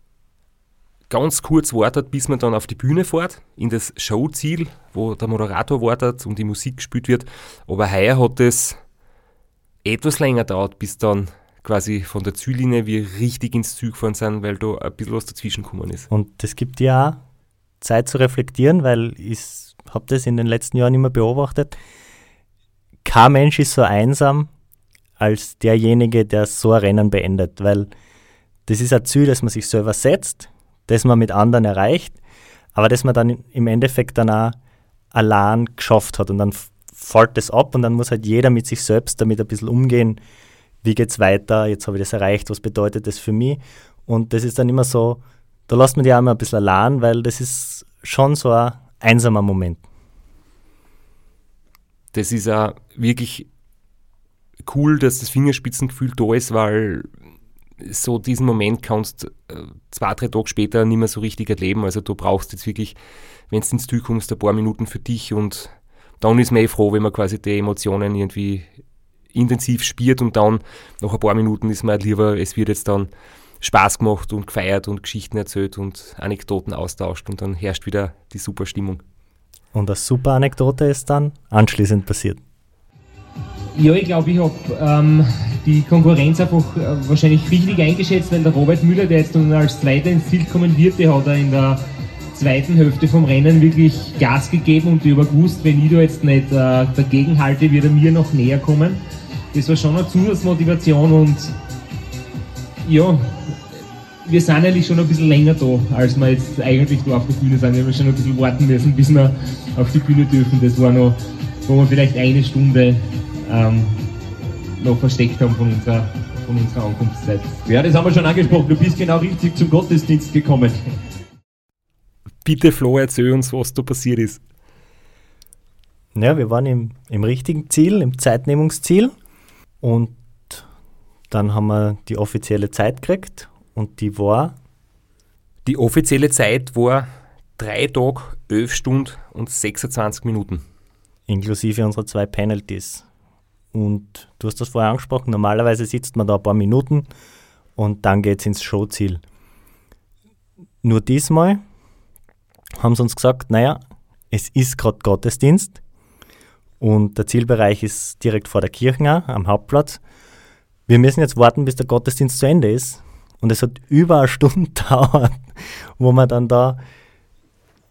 ganz kurz wartet, bis man dann auf die Bühne fährt, in das Showziel, wo der Moderator wartet und die Musik gespielt wird. Aber heuer hat es etwas länger gedauert, bis dann quasi von der Ziellinie wir richtig ins Ziel gefahren sind, weil da ein bisschen was dazwischen gekommen ist. Und das gibt ja auch Zeit zu reflektieren, weil ich habe das in den letzten Jahren immer beobachtet. Kein Mensch ist so einsam als derjenige, der so ein Rennen beendet, weil das ist ein Ziel, das man sich selber setzt, das man mit anderen erreicht, aber das man dann im Endeffekt dann auch allein geschafft hat und dann fällt das ab und dann muss halt jeder mit sich selbst damit ein bisschen umgehen, wie geht's weiter, jetzt habe ich das erreicht, was bedeutet das für mich und das ist dann immer so, da lässt man die auch mal ein bisschen allein, weil das ist schon so ein einsamer Moment. Das ist auch wirklich cool, dass das Fingerspitzengefühl da ist, weil so diesen Moment kannst du zwei, drei Tage später nicht mehr so richtig erleben. Also du brauchst jetzt wirklich, wenn du ins Ziel kommst, ein paar Minuten für dich und dann ist man eh froh, wenn man quasi die Emotionen irgendwie intensiv spürt und dann nach ein paar Minuten ist man halt lieber, es wird jetzt dann Spaß gemacht und gefeiert und Geschichten erzählt und Anekdoten austauscht und dann herrscht wieder die super Stimmung. Und eine super Anekdote ist dann anschließend passiert. Ja, ich glaube, ich habe ähm, die Konkurrenz einfach äh, wahrscheinlich richtig eingeschätzt, weil der Robert Müller, der jetzt dann als Zweiter ins Ziel kommen wird, der hat er in der zweiten Hälfte vom Rennen wirklich Gas gegeben und ich habe gewusst, wenn ich da jetzt nicht äh, dagegen halte, wird er mir noch näher kommen. Das war schon eine Zusatzmotivation und ja, wir sind eigentlich schon ein bisschen länger da, als wir jetzt eigentlich da auf der Bühne sind. Wir haben schon ein bisschen warten müssen, bis wir auf die Bühne dürfen. Das war noch, wo wir vielleicht eine Stunde ähm, noch versteckt haben von unserer, von unserer Ankunftszeit. Ja, das haben wir schon angesprochen. Du bist genau richtig zum Gottesdienst gekommen. Bitte Flo, erzähl uns, was da passiert ist. Ja, wir waren im, im richtigen Ziel, im Zeitnehmungsziel und dann haben wir die offizielle Zeit gekriegt und die war? Die offizielle Zeit war drei Tage, elf Stunden und sechsundzwanzig Minuten. Inklusive unserer zwei Penalties. Und du hast das vorher angesprochen, normalerweise sitzt man da ein paar Minuten und dann geht es ins Showziel. Nur diesmal haben sie uns gesagt, naja, es ist gerade Gottesdienst und der Zielbereich ist direkt vor der Kirche am Hauptplatz. Wir müssen jetzt warten, bis der Gottesdienst zu Ende ist. Und es hat über eine Stunde gedauert, wo wir dann da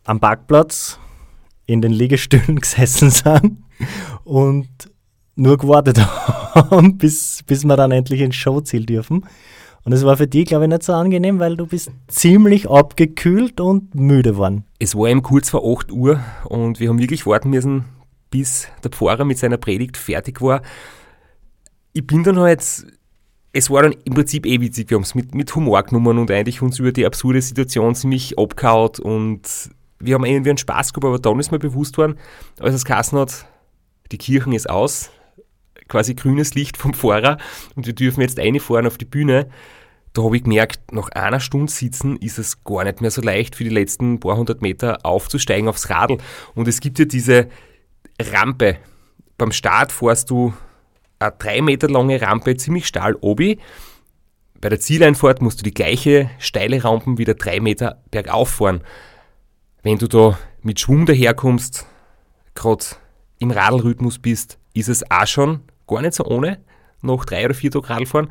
am Parkplatz in den Liegestühlen gesessen sind und nur gewartet haben, bis, bis wir dann endlich ins Showziel dürfen. Und es war für dich, glaube ich, nicht so angenehm, weil du bist ziemlich abgekühlt und müde geworden. Es war eben kurz vor acht Uhr und wir haben wirklich warten müssen, bis der Pfarrer mit seiner Predigt fertig war. Ich bin dann halt, es war dann im Prinzip eh witzig, wir haben es mit, mit Humor genommen und eigentlich uns über die absurde Situation ziemlich abgehauen und wir haben irgendwie einen Spaß gehabt, aber dann ist mir bewusst worden, als es geheißen hat, die Kirche ist aus, quasi grünes Licht vom Pfarrer und wir dürfen jetzt reinfahren auf die Bühne. Da habe ich gemerkt, nach einer Stunde sitzen ist es gar nicht mehr so leicht, für die letzten paar hundert Meter aufzusteigen aufs Radl. Und es gibt ja diese Rampe. Beim Start fährst du eine drei Meter lange Rampe ziemlich steil obi. Bei der Zieleinfahrt musst du die gleiche steile Rampe wieder drei Meter bergauf fahren. Wenn du da mit Schwung daherkommst, gerade im Radlrhythmus bist, ist es auch schon gar nicht so ohne, nach drei oder vier Tagen Radlfahren.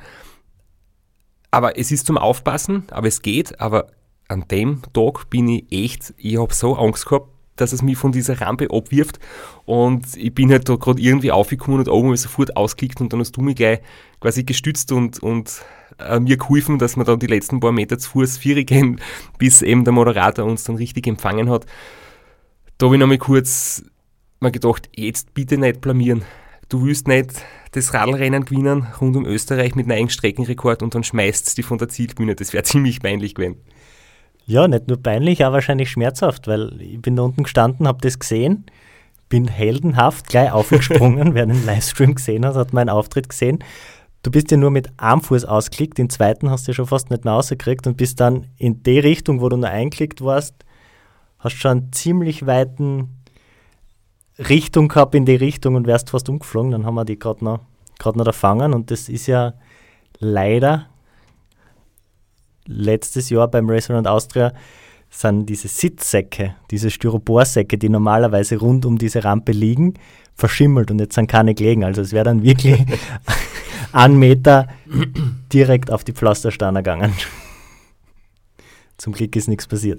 Aber es ist zum Aufpassen, aber es geht. Aber an dem Tag bin ich echt, ich habe so Angst gehabt, dass es mich von dieser Rampe abwirft. Und ich bin halt da gerade irgendwie aufgekommen und oben habe ich sofort ausgeklickt und dann hast du mich gleich quasi gestützt und, und äh, mir geholfen, dass wir dann die letzten paar Meter zu Fuß vier gehen, bis eben der Moderator uns dann richtig empfangen hat. Da habe ich nochmal kurz mal gedacht, jetzt bitte nicht blamieren. Du willst nicht das Radlrennen gewinnen rund um Österreich mit einem eigenen Streckenrekord und dann schmeißt es dich von der Zielbühne. Das wäre ziemlich peinlich gewesen. Ja, nicht nur peinlich, auch wahrscheinlich schmerzhaft, weil ich bin da unten gestanden, habe das gesehen, bin heldenhaft gleich aufgesprungen. Wer den Livestream gesehen hat, hat meinen Auftritt gesehen. Du bist ja nur mit einem Fuß ausgeklickt, den zweiten hast du ja schon fast nicht mehr rausgekriegt und bist dann in die Richtung, wo du noch einklickt warst, hast schon einen ziemlich weiten Richtung gehabt in die Richtung und wärst fast umgeflogen, dann haben wir die gerade noch, grad noch erfangen und das ist ja leider letztes Jahr beim Race Around Austria sind diese Sitzsäcke, diese Styroporsäcke, die normalerweise rund um diese Rampe liegen, verschimmelt und jetzt sind keine gelegen, also es wäre dann wirklich einen Meter direkt auf die Pflastersteine gegangen. Zum Glück ist nichts passiert.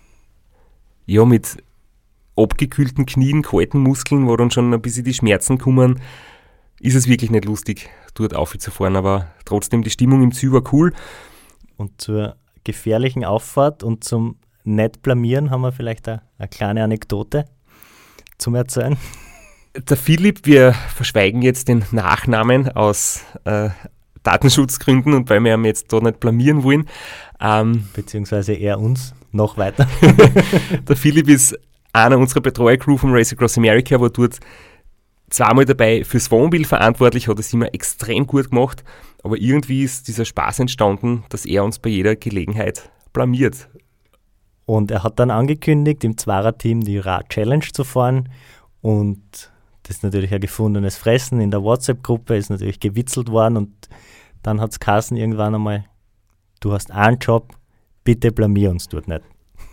Ja, mit abgekühlten Knien, kalten Muskeln, wo dann schon ein bisschen die Schmerzen kommen, ist es wirklich nicht lustig, dort aufzufahren, aber trotzdem die Stimmung im Ziel war cool. Und zur gefährlichen Auffahrt und zum nicht blamieren haben wir vielleicht eine, eine kleine Anekdote zum Erzählen. Der Philipp, wir verschweigen jetzt den Nachnamen aus äh, Datenschutzgründen und weil wir ihn jetzt da nicht blamieren wollen. Ähm, Beziehungsweise er uns noch weiter. Der Philipp ist einer unserer Betreuer-Crew vom Race Across America, war dort zweimal dabei fürs Wohnmobil verantwortlich, hat es immer extrem gut gemacht, aber irgendwie ist dieser Spaß entstanden, dass er uns bei jeder Gelegenheit blamiert. Und er hat dann angekündigt, im Zwarer-Team die Rad-Challenge zu fahren und das ist natürlich ein gefundenes Fressen. In der WhatsApp-Gruppe ist natürlich gewitzelt worden und dann hat es geheißen irgendwann einmal, du hast einen Job, bitte blamier uns dort nicht.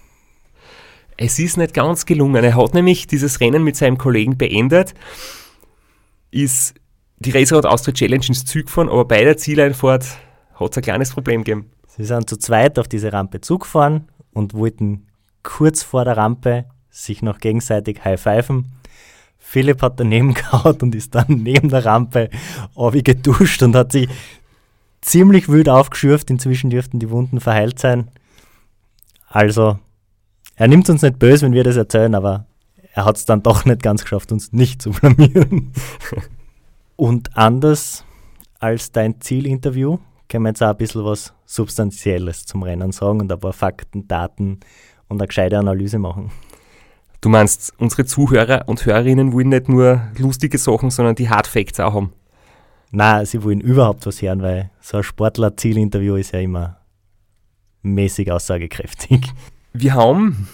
Es ist nicht ganz gelungen. Er hat nämlich dieses Rennen mit seinem Kollegen beendet, ist die Race Around Austria Challenge ins Ziel gefahren, aber bei der Zieleinfahrt hat es ein kleines Problem gegeben. Sie sind zu zweit auf diese Rampe zugefahren und wollten kurz vor der Rampe sich noch gegenseitig high-pfeifen. Philipp hat daneben gehauen und ist dann neben der Rampe geduscht und hat sich ziemlich wild aufgeschürft. Inzwischen dürften die Wunden verheilt sein. Also, er nimmt uns nicht böse, wenn wir das erzählen, aber er hat es dann doch nicht ganz geschafft, uns nicht zu blamieren. Und anders als dein Zielinterview können wir jetzt auch ein bisschen was Substanzielles zum Rennen sagen und ein paar Fakten, Daten und eine gescheite Analyse machen. Du meinst, unsere Zuhörer und Hörerinnen wollen nicht nur lustige Sachen, sondern die Hard Facts auch haben? Nein, sie wollen überhaupt was hören, weil so ein Sportler-Zielinterview ist ja immer mäßig aussagekräftig. Wir haben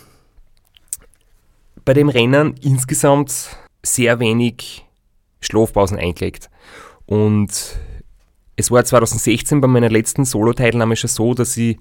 bei dem Rennen insgesamt sehr wenig Schlafpausen eingelegt. Und es war zwanzig sechzehn bei meiner letzten Solo-Teilnahme schon so, dass ich,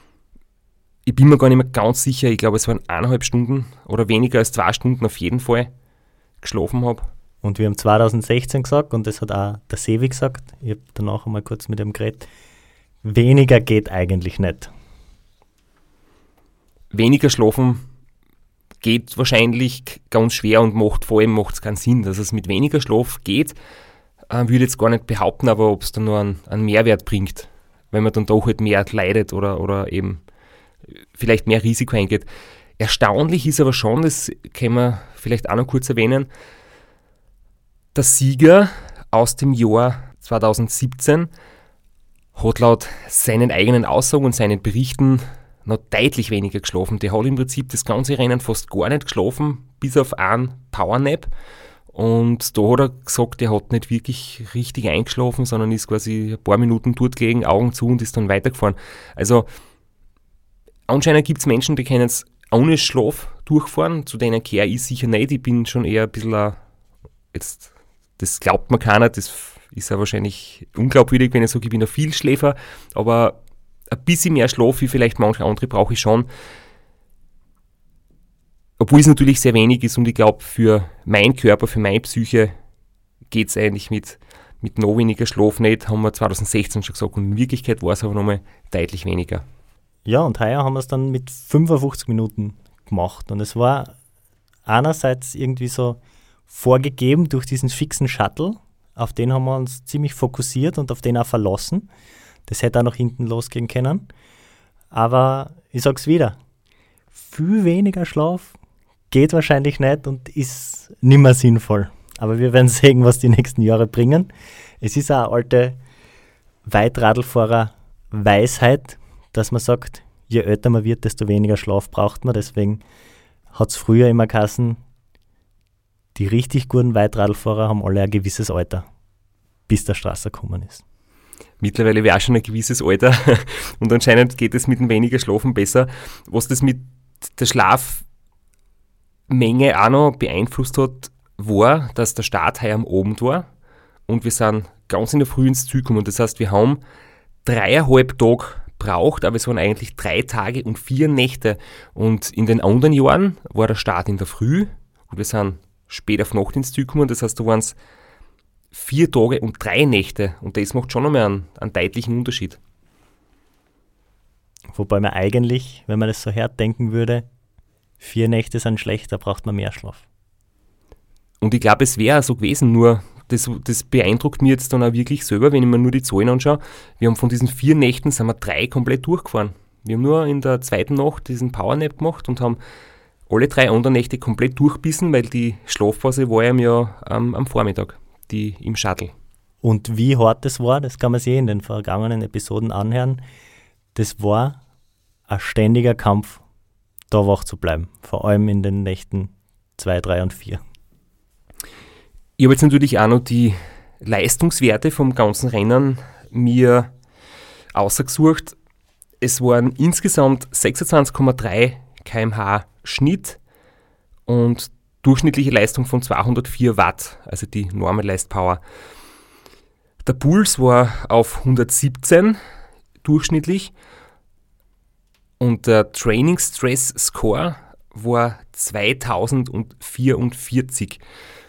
ich bin mir gar nicht mehr ganz sicher, ich glaube es waren eineinhalb Stunden oder weniger als zwei Stunden auf jeden Fall geschlafen habe. Und wir haben zwanzig sechzehn gesagt, und das hat auch der Sevi gesagt, ich habe danach einmal kurz mit ihm geredet, weniger geht eigentlich nicht. Weniger schlafen geht wahrscheinlich ganz schwer und macht vor allem macht's keinen Sinn. Dass es mit weniger Schlaf geht, äh, würde ich jetzt gar nicht behaupten, aber ob es dann nur einen, einen Mehrwert bringt, wenn man dann doch halt mehr leidet oder, oder eben vielleicht mehr Risiko eingeht. Erstaunlich ist aber schon, das können wir vielleicht auch noch kurz erwähnen, der Sieger aus dem Jahr zwanzig siebzehn hat laut seinen eigenen Aussagen und seinen Berichten noch deutlich weniger geschlafen. Der hat im Prinzip das ganze Rennen fast gar nicht geschlafen, bis auf einen Powernap. Und da hat er gesagt, er hat nicht wirklich richtig eingeschlafen, sondern ist quasi ein paar Minuten dort gelegen, Augen zu und ist dann weitergefahren. Also anscheinend gibt es Menschen, die können es ohne Schlaf durchfahren, zu denen gehöre ich sicher nicht. Ich bin schon eher ein bisschen, ein, jetzt, das glaubt mir keiner, das ist ja wahrscheinlich unglaubwürdig, wenn ich sage, ich bin ein Vielschläfer, aber ein bisschen mehr Schlaf wie vielleicht manche andere brauche ich schon. Obwohl es natürlich sehr wenig ist und ich glaube, für meinen Körper, für meine Psyche geht es eigentlich mit, mit noch weniger Schlaf nicht, haben wir zwanzig sechzehn schon gesagt, und in Wirklichkeit war es aber nochmal deutlich weniger. Ja, und heuer haben wir es dann mit fünfundfünfzig Minuten gemacht. Und es war einerseits irgendwie so vorgegeben durch diesen fixen Shuttle, auf den haben wir uns ziemlich fokussiert und auf den auch verlassen. Das hätte auch noch hinten losgehen können. Aber ich sag's wieder, viel weniger Schlaf geht wahrscheinlich nicht und ist nicht mehr sinnvoll. Aber wir werden sehen, was die nächsten Jahre bringen. Es ist auch eine alte Weitradlfahrer-Weisheit, dass man sagt, je älter man wird, desto weniger Schlaf braucht man. Deswegen hat es früher immer geheißen, die richtig guten Weitradlfahrer haben alle ein gewisses Alter, bis der Strasser gekommen ist. Mittlerweile wäre auch schon ein gewisses Alter und anscheinend geht es mit dem weniger Schlafen besser. Was das mit der Schlafmenge auch noch beeinflusst hat, war, dass der Start heuer am Abend war und wir sind ganz in der Früh ins Ziel gekommen. Das heißt, wir haben dreieinhalb Tage braucht, aber es waren eigentlich drei Tage und vier Nächte. Und in den anderen Jahren war der Start in der Früh und wir sind spät auf Nacht ins Ziel gekommen. Das heißt, da waren es vier Tage und drei Nächte. Und das macht schon nochmal einen, einen deutlichen Unterschied. Wobei man eigentlich, wenn man das so hart denken würde, vier Nächte sind schlecht, da braucht man mehr Schlaf. Und ich glaube, es wäre so gewesen, nur das, das beeindruckt mich jetzt dann auch wirklich selber, wenn ich mir nur die Zahlen anschaue. Wir haben von diesen vier Nächten, sind wir drei komplett durchgefahren. Wir haben nur in der zweiten Nacht diesen Powernap gemacht und haben alle drei anderen Nächte komplett durchbissen, weil die Schlafphase war ja am, am Vormittag, die im Shuttle. Und wie hart das war, das kann man sich in den vergangenen Episoden anhören. Das war ein ständiger Kampf, da wach zu bleiben. Vor allem in den Nächten zwei, drei und vier. Ich habe jetzt natürlich auch noch die Leistungswerte vom ganzen Rennen mir ausgesucht. Es waren insgesamt sechsundzwanzig Komma drei Kilometer pro Stunde Schnitt und durchschnittliche Leistung von zweihundertvier Watt, also die Normal-Leist-Power. Der Puls war auf hundertsiebzehn durchschnittlich und der Training-Stress-Score war zweitausendvierundvierzig.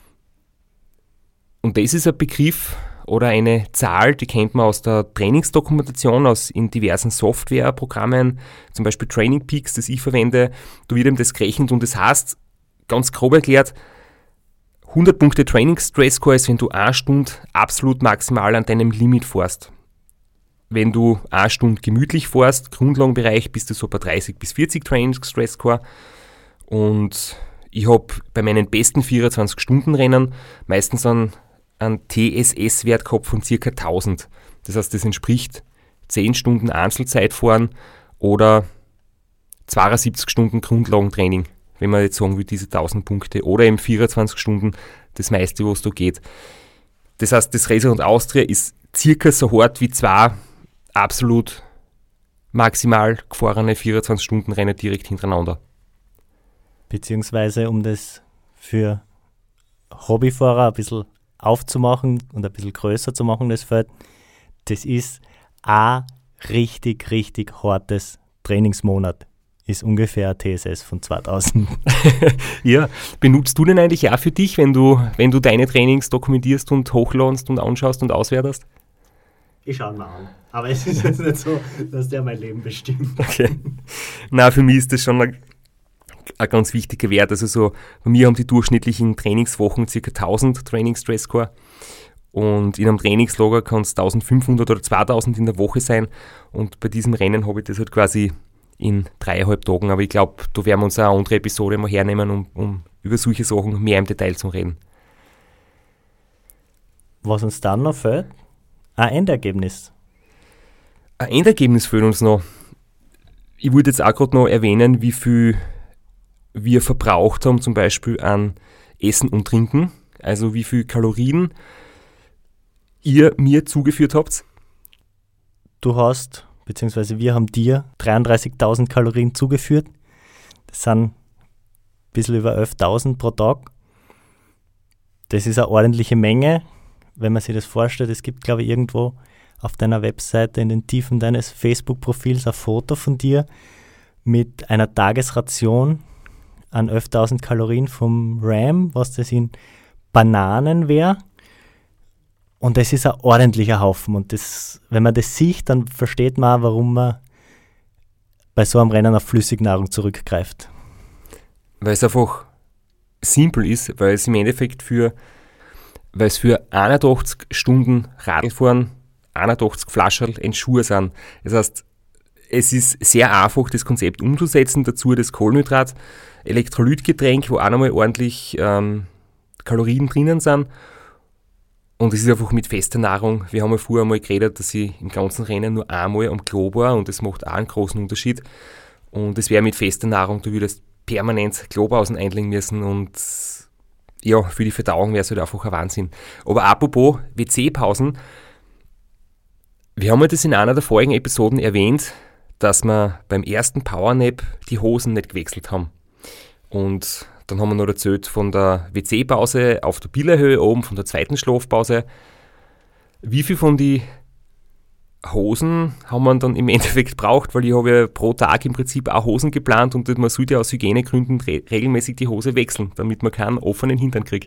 Und das ist ein Begriff oder eine Zahl, die kennt man aus der Trainingsdokumentation, aus in diversen Softwareprogrammen, zum Beispiel Training Peaks, das ich verwende. Da wird eben das gerechnet und das heißt, ganz grob erklärt, hundert Punkte Training Stress Score ist, wenn du eine Stunde absolut maximal an deinem Limit fährst. Wenn du eine Stunde gemütlich fährst, Grundlagenbereich, bist du so bei dreißig bis vierzig Training Stress Score. Und ich habe bei meinen besten vierundzwanzig-Stunden-Rennen meistens einen, einen T S S-Wert gehabt von ca. tausend. Das heißt, das entspricht zehn Stunden Einzelzeit fahren oder zweiundsiebzig Stunden Grundlagentraining, wenn man jetzt sagen will, diese tausend Punkte, oder eben vierundzwanzig Stunden, das meiste, was da geht. Das heißt, das Race Around Austria ist circa so hart wie zwei absolut maximal gefahrene vierundzwanzig Stunden Rennen direkt hintereinander. Beziehungsweise, um das für Hobbyfahrer ein bisschen aufzumachen und ein bisschen größer zu machen, das Feld, das ist ein richtig, richtig hartes Trainingsmonat. Ist ungefähr ein T S S von zweitausend. Ja, benutzt du den eigentlich auch für dich, wenn du, wenn du deine Trainings dokumentierst und hochladest und anschaust und auswertest? Ich schaue mal an. Aber es ist jetzt nicht so, dass der mein Leben bestimmt. Okay. Na, für mich ist das schon ein, ein ganz wichtiger Wert. Also so, bei mir haben die durchschnittlichen Trainingswochen ca. tausend Training-Stress-Score und in einem Trainingslager kann es eintausendfünfhundert oder zweitausend in der Woche sein und bei diesem Rennen habe ich das halt quasi in dreieinhalb Tagen, aber ich glaube, da werden wir uns auch eine andere Episode mal hernehmen, um, um über solche Sachen mehr im Detail zu reden. Was uns dann noch fehlt, ein Endergebnis. Ein Endergebnis fehlt uns noch. Ich würde jetzt auch gerade noch erwähnen, wie viel wir verbraucht haben, zum Beispiel an Essen und Trinken, also wie viel Kalorien ihr mir zugeführt habt. Du hast, beziehungsweise wir haben dir dreiunddreißigtausend Kalorien zugeführt. Das sind ein bisschen über elftausend pro Tag. Das ist eine ordentliche Menge, wenn man sich das vorstellt. Es gibt, glaube ich, irgendwo auf deiner Webseite in den Tiefen deines Facebook-Profils ein Foto von dir mit einer Tagesration an elftausend Kalorien vom Ram, was das in Bananen wäre. Und das ist ein ordentlicher Haufen. Und das, wenn man das sieht, dann versteht man auch, warum man bei so einem Rennen auf Flüssignahrung zurückgreift. Weil es einfach simpel ist, weil es im Endeffekt für, weil es für einundachtzig Stunden Radlfahren einundachtzig Flaschen in Schuhe sind. Das heißt, es ist sehr einfach, das Konzept umzusetzen. Dazu das Kohlenhydrat, Elektrolytgetränk, wo auch nochmal ordentlich ähm, Kalorien drinnen sind. Und es ist einfach mit fester Nahrung. Wir haben ja vorher einmal geredet, dass ich im ganzen Rennen nur einmal am Klo war und das macht auch einen großen Unterschied. Und es wäre mit fester Nahrung, du würdest permanent Klopausen einlegen müssen und ja, für die Verdauung wäre es halt einfach ein Wahnsinn. Aber apropos W C-Pausen, wir haben ja das in einer der vorigen Episoden erwähnt, dass wir beim ersten Powernap die Hosen nicht gewechselt haben. Und dann haben wir noch erzählt von der W C-Pause auf der Billerhöhe oben, von der zweiten Schlafpause. Wie viel von den Hosen haben wir dann im Endeffekt gebraucht? Weil ich habe ja pro Tag im Prinzip auch Hosen geplant und man sollte ja aus Hygienegründen re- regelmäßig die Hose wechseln, damit man keinen offenen Hintern kriegt.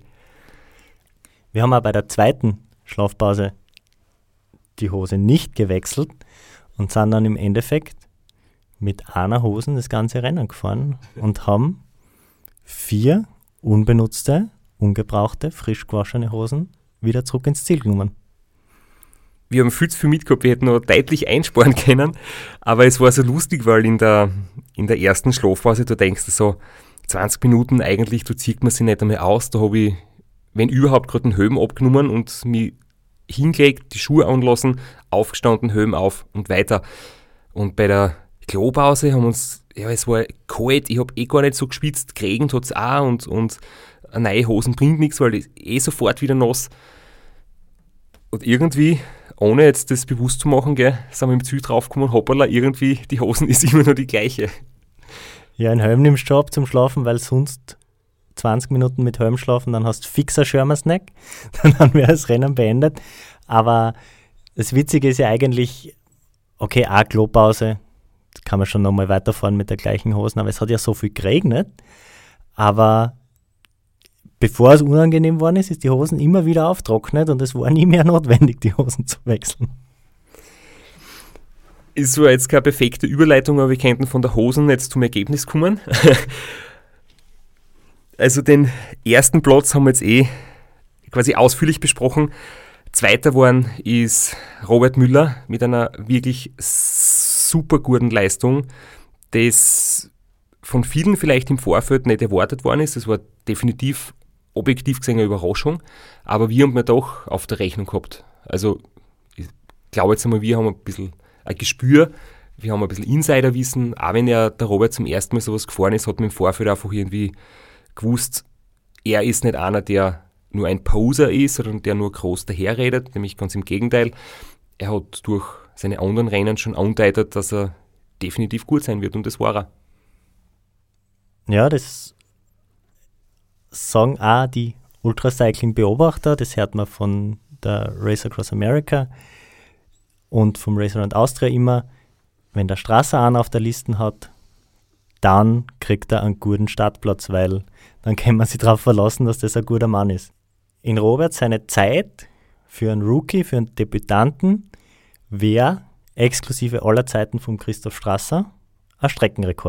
Wir haben auch bei der zweiten Schlafpause die Hose nicht gewechselt und sind dann im Endeffekt mit einer Hose das ganze Rennen gefahren und haben vier unbenutzte, ungebrauchte, frisch gewaschene Hosen wieder zurück ins Ziel genommen. Wir haben viel zu viel mitgehabt, wir hätten noch deutlich einsparen können, aber es war so lustig, weil in der, in der ersten Schlafpause, du denkst so, zwanzig Minuten eigentlich, da zieht man sich nicht einmal aus, da habe ich, wenn überhaupt, gerade den Helm abgenommen und mich hingelegt, die Schuhe anlassen, aufgestanden, Helm auf und weiter. Und bei der Klopause haben wir uns, ja, es war kalt, ich habe eh gar nicht so geschwitzt, geregnet hat es auch und, und neue Hosen bringt nichts, weil ich eh sofort wieder nass. Und irgendwie, ohne jetzt das bewusst zu machen, gell, sind wir im Ziel draufgekommen, hoppala, irgendwie, die Hosen ist immer noch die gleiche. Ja, einen Helm nimmst du ab zum Schlafen, weil sonst zwanzig Minuten mit Helm schlafen, dann hast du fixer Schirmersnack, dann wäre das Rennen beendet. Aber das Witzige ist ja eigentlich, okay, eine Klopause, kann man schon nochmal weiterfahren mit der gleichen Hosen, aber es hat ja so viel geregnet, aber bevor es unangenehm geworden ist, ist die Hosen immer wieder auftrocknet und es war nie mehr notwendig, die Hosen zu wechseln. Ist so jetzt keine perfekte Überleitung, aber wir könnten von der Hosen jetzt zum Ergebnis kommen. Also den ersten Platz haben wir jetzt eh quasi ausführlich besprochen. Zweiter geworden ist Robert Müller mit einer wirklich super guten Leistung, das von vielen vielleicht im Vorfeld nicht erwartet worden ist. Das war definitiv objektiv gesehen eine Überraschung, aber wir haben wir doch auf der Rechnung gehabt. Also ich glaube jetzt einmal, wir haben ein bisschen ein Gespür, wir haben ein bisschen Insiderwissen, auch wenn er der Robert zum ersten Mal sowas gefahren ist, hat man im Vorfeld einfach irgendwie gewusst, er ist nicht einer, der nur ein Poser ist, sondern der nur groß daherredet, nämlich ganz im Gegenteil. Er hat durch seine anderen Rennen schon angedeutet, dass er definitiv gut sein wird und das war er. Ja, das sagen auch die Ultracycling-Beobachter, das hört man von der Race Across America und vom Race Around Austria immer, wenn der Strasser einen auf der Liste hat, dann kriegt er einen guten Startplatz, weil dann kann man sich darauf verlassen, dass das ein guter Mann ist. In Robert seine Zeit für einen Rookie, für einen Debütanten, wäre exklusive aller Zeiten von Christoph Strasser ein Streckenrekord.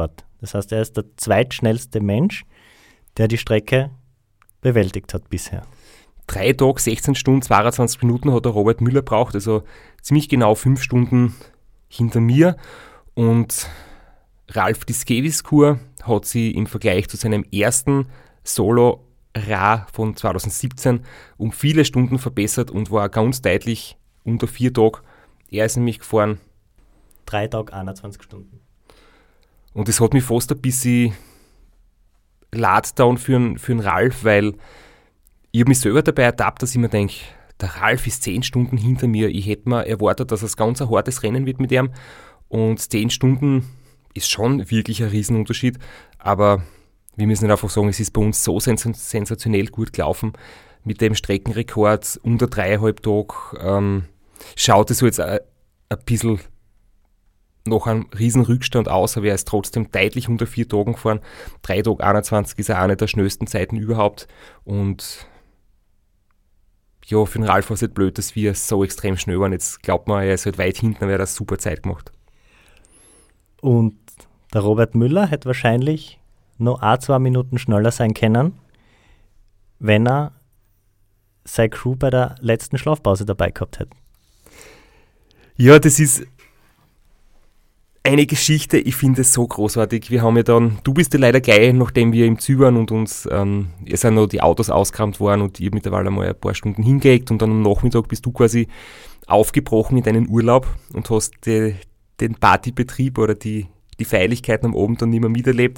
Das heißt, er ist der zweitschnellste Mensch, der die Strecke bewältigt hat bisher. Drei Tage, sechzehn Stunden, zweiundzwanzig Minuten hat der Robert Müller braucht, also ziemlich genau fünf Stunden hinter mir. Und Ralf Dieskevicius hat sie im Vergleich zu seinem ersten Solo-Ra von zwanzig siebzehn um viele Stunden verbessert und war ganz deutlich unter vier Tage. Er ist nämlich gefahren. Drei Tage, einundzwanzig Stunden. Und das hat mich fast ein bisschen leid down für den für Ralf, weil ich habe mich selber dabei ertappt, dass ich mir denke, der Ralf ist zehn Stunden hinter mir. Ich hätte mir erwartet, dass es ganz ein hartes Rennen wird mit ihm. Und zehn Stunden ist schon wirklich ein Riesenunterschied. Aber wir müssen einfach sagen, es ist bei uns so sens- sensationell gut gelaufen. Mit dem Streckenrekord unter dreieinhalb Tage ähm, schaut es so jetzt ein, ein bisschen nach einem Riesenrückstand aus, aber er ist trotzdem deutlich unter vier Tagen gefahren. drei Tage einundzwanzig ist auch eine der schnellsten Zeiten überhaupt. Und ja, für den Ralf war es halt blöd, dass wir so extrem schnell waren. Jetzt glaubt man, er ist halt weit hinten, aber er hat eine super Zeit gemacht. Und der Robert Müller hätte wahrscheinlich noch ein, zwei Minuten schneller sein können, wenn er seine Crew bei der letzten Schlafpause dabei gehabt hätte. Ja, das ist eine Geschichte, ich finde es so großartig. Wir haben ja dann, du bist ja leider gleich, nachdem wir im Ziel waren und uns, ähm, es sind noch die Autos ausgekramt worden und ich habe mittlerweile mal ein paar Stunden hingelegt und dann am Nachmittag bist du quasi aufgebrochen in deinen Urlaub und hast die, den Partybetrieb oder die, die Feierlichkeiten am Abend dann nicht mehr miterlebt.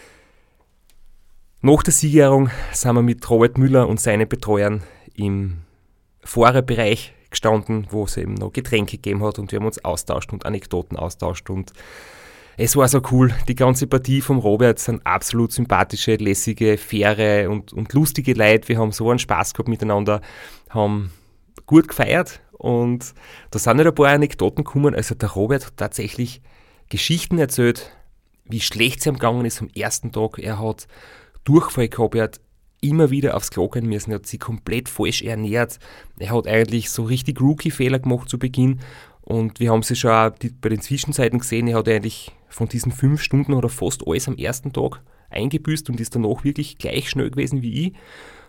Nach der Siegerehrung sind wir mit Robert Müller und seinen Betreuern im Fahrerbereich gestanden, wo es eben noch Getränke gegeben hat und wir haben uns austauscht und Anekdoten austauscht und es war so cool. Die ganze Partie vom Robert sind absolut sympathische, lässige, faire und, und lustige Leute. Wir haben so einen Spaß gehabt miteinander, haben gut gefeiert und da sind halt ein paar Anekdoten gekommen. Also der Robert hat tatsächlich Geschichten erzählt, wie schlecht es ihm gegangen ist am ersten Tag. Er hat Durchfall gehabt, er hat immer wieder aufs Klo gehen müssen, er hat sich komplett falsch ernährt, er hat eigentlich so richtig Rookie-Fehler gemacht zu Beginn und wir haben sie schon auch die, bei den Zwischenzeiten gesehen, er hat eigentlich von diesen fünf Stunden oder fast alles am ersten Tag eingebüßt und ist danach wirklich gleich schnell gewesen wie ich.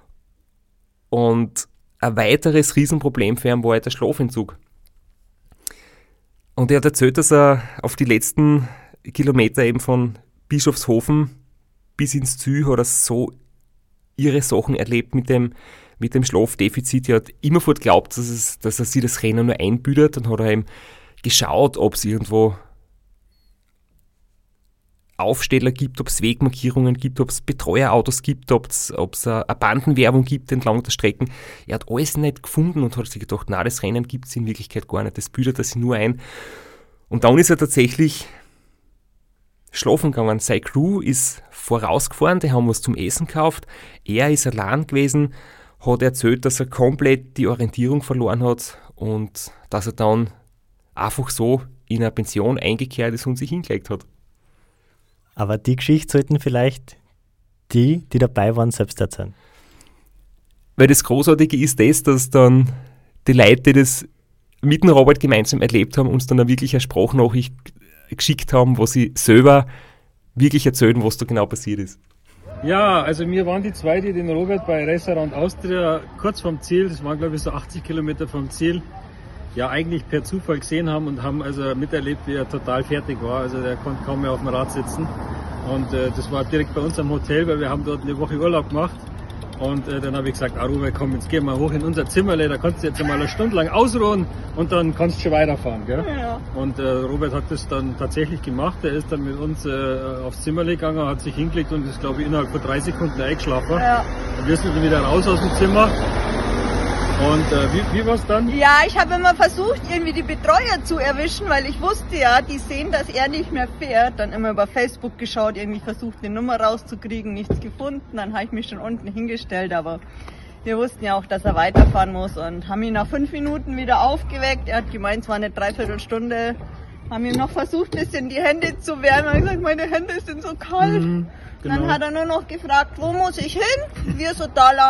Und ein weiteres Riesenproblem für ihn war halt der Schlafentzug. Und er hat erzählt, dass er auf die letzten Kilometer eben von Bischofshofen bis ins Ziel hat er so ihre Sachen erlebt mit dem, mit dem Schlafdefizit. Er hat immerfort geglaubt, dass, es, dass er sich das Rennen nur einbüdert. Dann hat er eben geschaut, ob es irgendwo Aufsteller gibt, ob es Wegmarkierungen gibt, ob es Betreuerautos gibt, ob es eine Bandenwerbung gibt entlang der Strecken. Er hat alles nicht gefunden und hat sich gedacht, na, das Rennen gibt es in Wirklichkeit gar nicht. Das büdert er sich nur ein. Und dann ist er tatsächlich schlafen gegangen. Seine Crew ist vorausgefahren, die haben was zum Essen gekauft. Er ist allein gewesen, hat erzählt, dass er komplett die Orientierung verloren hat und dass er dann einfach so in eine Pension eingekehrt ist und sich hingelegt hat. Aber die Geschichte sollten vielleicht die, die dabei waren, selbst erzählen. Weil das Großartige ist das, dass dann die Leute, die das mit dem Robert gemeinsam erlebt haben, uns dann auch wirklich eine Sprachnachricht geschickt haben, wo sie selber wirklich erzählen, was da genau passiert ist. Ja, also wir waren die zwei, die den Robert bei Restaurant Austria kurz vom Ziel, das waren glaube ich so achtzig Kilometer vom Ziel, ja eigentlich per Zufall gesehen haben und haben also miterlebt, wie er total fertig war. Also der konnte kaum mehr auf dem Rad sitzen und äh, das war direkt bei uns am Hotel, weil wir haben dort eine Woche Urlaub gemacht. Und äh, dann habe ich gesagt, ah Robert, komm, jetzt gehen wir hoch in unser Zimmerle, da kannst du jetzt mal eine Stunde lang ausruhen und dann kannst du schon weiterfahren. Gell? Ja. Und äh, Robert hat das dann tatsächlich gemacht, er ist dann mit uns äh, aufs Zimmerle gegangen, hat sich hingelegt und ist, glaube ich, innerhalb von drei Sekunden eingeschlafen. Ja. Und wir sind dann wieder raus aus dem Zimmer. Und äh, wie, wie war es dann? Ja, ich habe immer versucht, irgendwie die Betreuer zu erwischen, weil ich wusste ja, die sehen, dass er nicht mehr fährt. Dann immer über Facebook geschaut, irgendwie versucht, eine Nummer rauszukriegen, nichts gefunden. Dann habe ich mich schon unten hingestellt, aber wir wussten ja auch, dass er weiterfahren muss und haben ihn nach fünf Minuten wieder aufgeweckt. Er hat gemeint, es war eine Dreiviertelstunde. Haben ihm noch versucht, ein bisschen die Hände zu wärmen. Er hat gesagt, meine Hände sind so kalt. Mhm, genau. Dann hat er nur noch gefragt, wo muss ich hin? Wir so da lang.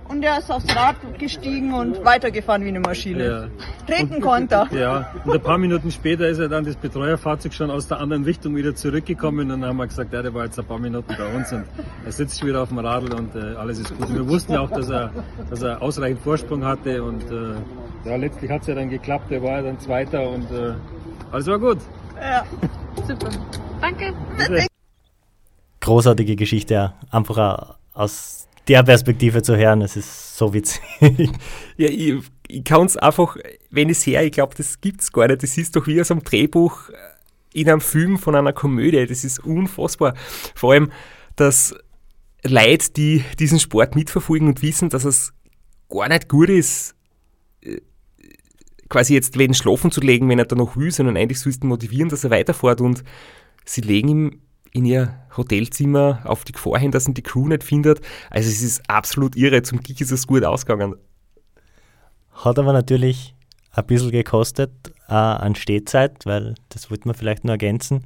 und er ist aufs Rad gestiegen und weitergefahren wie eine Maschine. Ja. Treten konnte er. Ja, und ein paar Minuten später ist er dann das Betreuerfahrzeug schon aus der anderen Richtung wieder zurückgekommen und dann haben wir gesagt, ja, der war jetzt ein paar Minuten bei uns und er sitzt schon wieder auf dem Radl und äh, alles ist gut. Und wir wussten ja auch, dass er, dass er ausreichend Vorsprung hatte und äh, ja, letztlich hat es ja dann geklappt, er war ja dann Zweiter und äh, alles war gut. Ja, super. Danke. Großartige Geschichte, ja. Einfach auch aus der Perspektive zu hören, es ist so witzig. Ja, ich, ich kann es einfach, wenn ich es her, ich glaube, das gibt es gar nicht. Das ist doch wie aus einem Drehbuch in einem Film von einer Komödie. Das ist unfassbar. Vor allem, dass Leute, die diesen Sport mitverfolgen und wissen, dass es gar nicht gut ist, quasi jetzt wen schlafen zu legen, wenn er da noch will, sondern eigentlich sollst du ihn motivieren, dass er weiterfährt und sie legen ihm in ihr Hotelzimmer auf die Gefahr hin, dass ihn die Crew nicht findet. Also es ist absolut irre. Zum Glück ist es gut ausgegangen. Hat aber natürlich ein bisschen gekostet äh, an Stehzeit, weil das wollte man vielleicht nur ergänzen.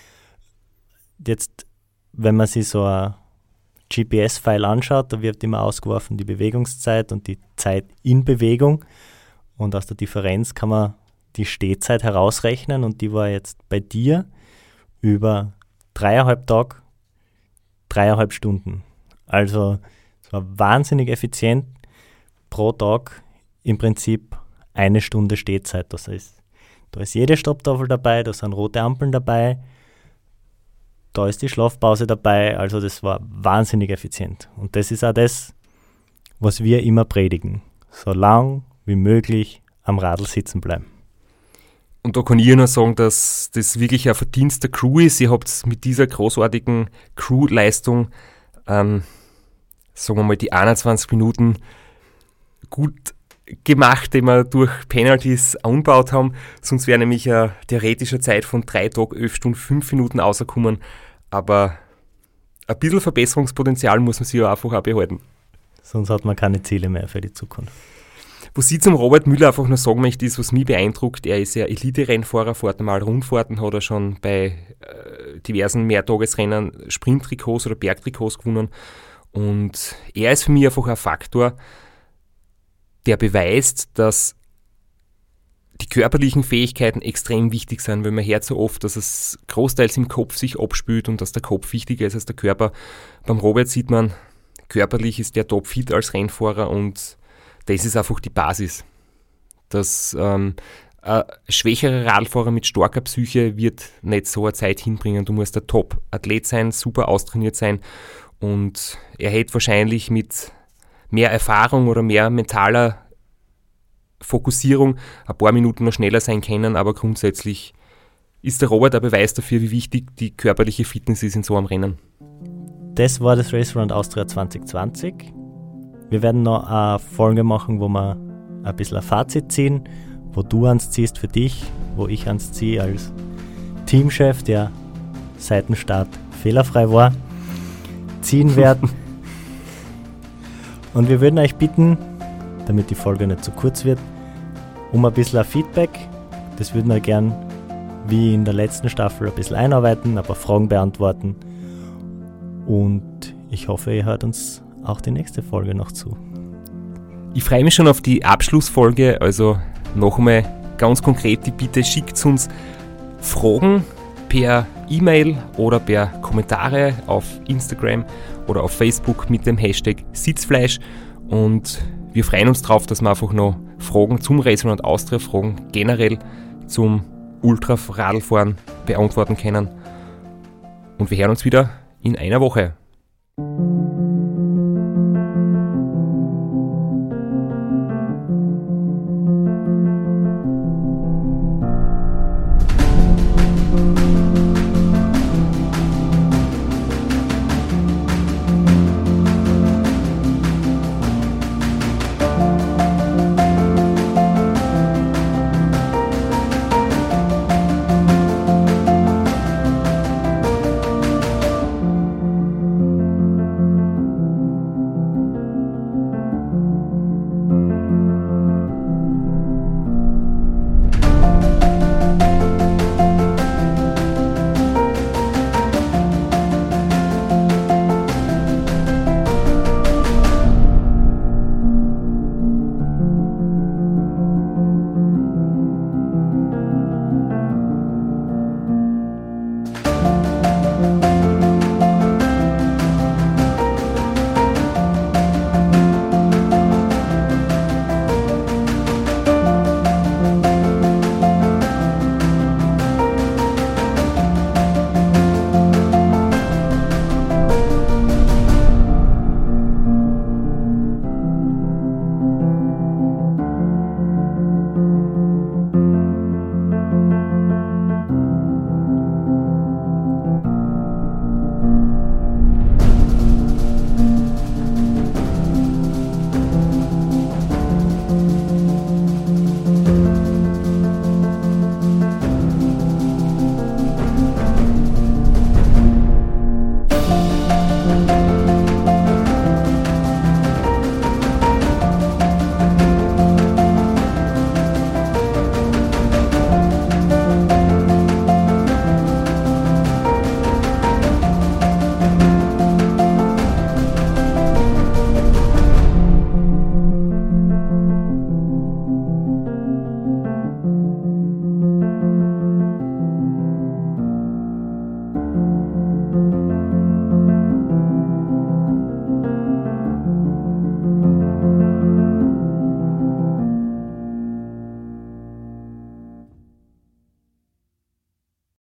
Jetzt, wenn man sich so ein G P S-File anschaut, da wird immer ausgeworfen die Bewegungszeit und die Zeit in Bewegung. Und aus der Differenz kann man die Stehzeit herausrechnen und die war jetzt bei dir über dreieinhalb Tage, dreieinhalb Stunden. Also es war wahnsinnig effizient, pro Tag im Prinzip eine Stunde Stehzeit. Das heißt, da ist jede Stopptafel dabei, da sind rote Ampeln dabei, da ist die Schlafpause dabei, also das war wahnsinnig effizient. Und das ist auch das, was wir immer predigen. So lang wie möglich am Radl sitzen bleiben. Und da kann ich nur sagen, dass das wirklich ein Verdienst der Crew ist. Ihr habt mit dieser großartigen Crew-Leistung, ähm, sagen wir mal, die einundzwanzig Minuten gut gemacht, die wir durch Penalties angebaut haben. Sonst wäre nämlich eine theoretische Zeit von drei Tagen, elf Stunden, fünf Minuten rausgekommen. Aber ein bisschen Verbesserungspotenzial muss man sich ja einfach auch behalten. Sonst hat man keine Ziele mehr für die Zukunft. Was ich zum Robert Müller einfach nur sagen möchte, ist, was mich beeindruckt, er ist ja Elite-Rennfahrer, fährt einmal Rundfahrten, hat er schon bei äh, diversen Mehrtagesrennen Sprinttrikots oder Bergtrikots gewonnen. Und er ist für mich einfach ein Faktor, der beweist, dass die körperlichen Fähigkeiten extrem wichtig sind, weil man hört so oft, dass es großteils im Kopf sich abspült und dass der Kopf wichtiger ist als der Körper. Beim Robert sieht man, körperlich ist der topfit als Rennfahrer und das ist einfach die Basis. Dass ähm, ein schwächerer Radfahrer mit starker Psyche wird nicht so eine Zeit hinbringen. Du musst ein Top-Athlet sein, super austrainiert sein und er hätte wahrscheinlich mit mehr Erfahrung oder mehr mentaler Fokussierung ein paar Minuten noch schneller sein können, aber grundsätzlich ist der Robert ein Beweis dafür, wie wichtig die körperliche Fitness ist in so einem Rennen. Das war das Race Around Austria zwanzig zwanzig. Wir werden noch eine Folge machen, wo wir ein bisschen ein Fazit ziehen, wo du eins ziehst für dich, wo ich eins ziehe als Teamchef, der seit dem Start fehlerfrei war, ziehen werden. Und wir würden euch bitten, damit die Folge nicht zu kurz wird, um ein bisschen ein Feedback. Das würden wir gern wie in der letzten Staffel ein bisschen einarbeiten, ein paar Fragen beantworten. Und ich hoffe, ihr hört uns auch die nächste Folge noch zu. Ich freue mich schon auf die Abschlussfolge, also noch einmal ganz konkret die Bitte, schickt uns Fragen per E-Mail oder per Kommentare auf Instagram oder auf Facebook mit dem Hashtag Sitzfleisch und wir freuen uns darauf, dass wir einfach noch Fragen zum Race Around Austria, Fragen generell zum Ultra-Radlfahren beantworten können und wir hören uns wieder in einer Woche.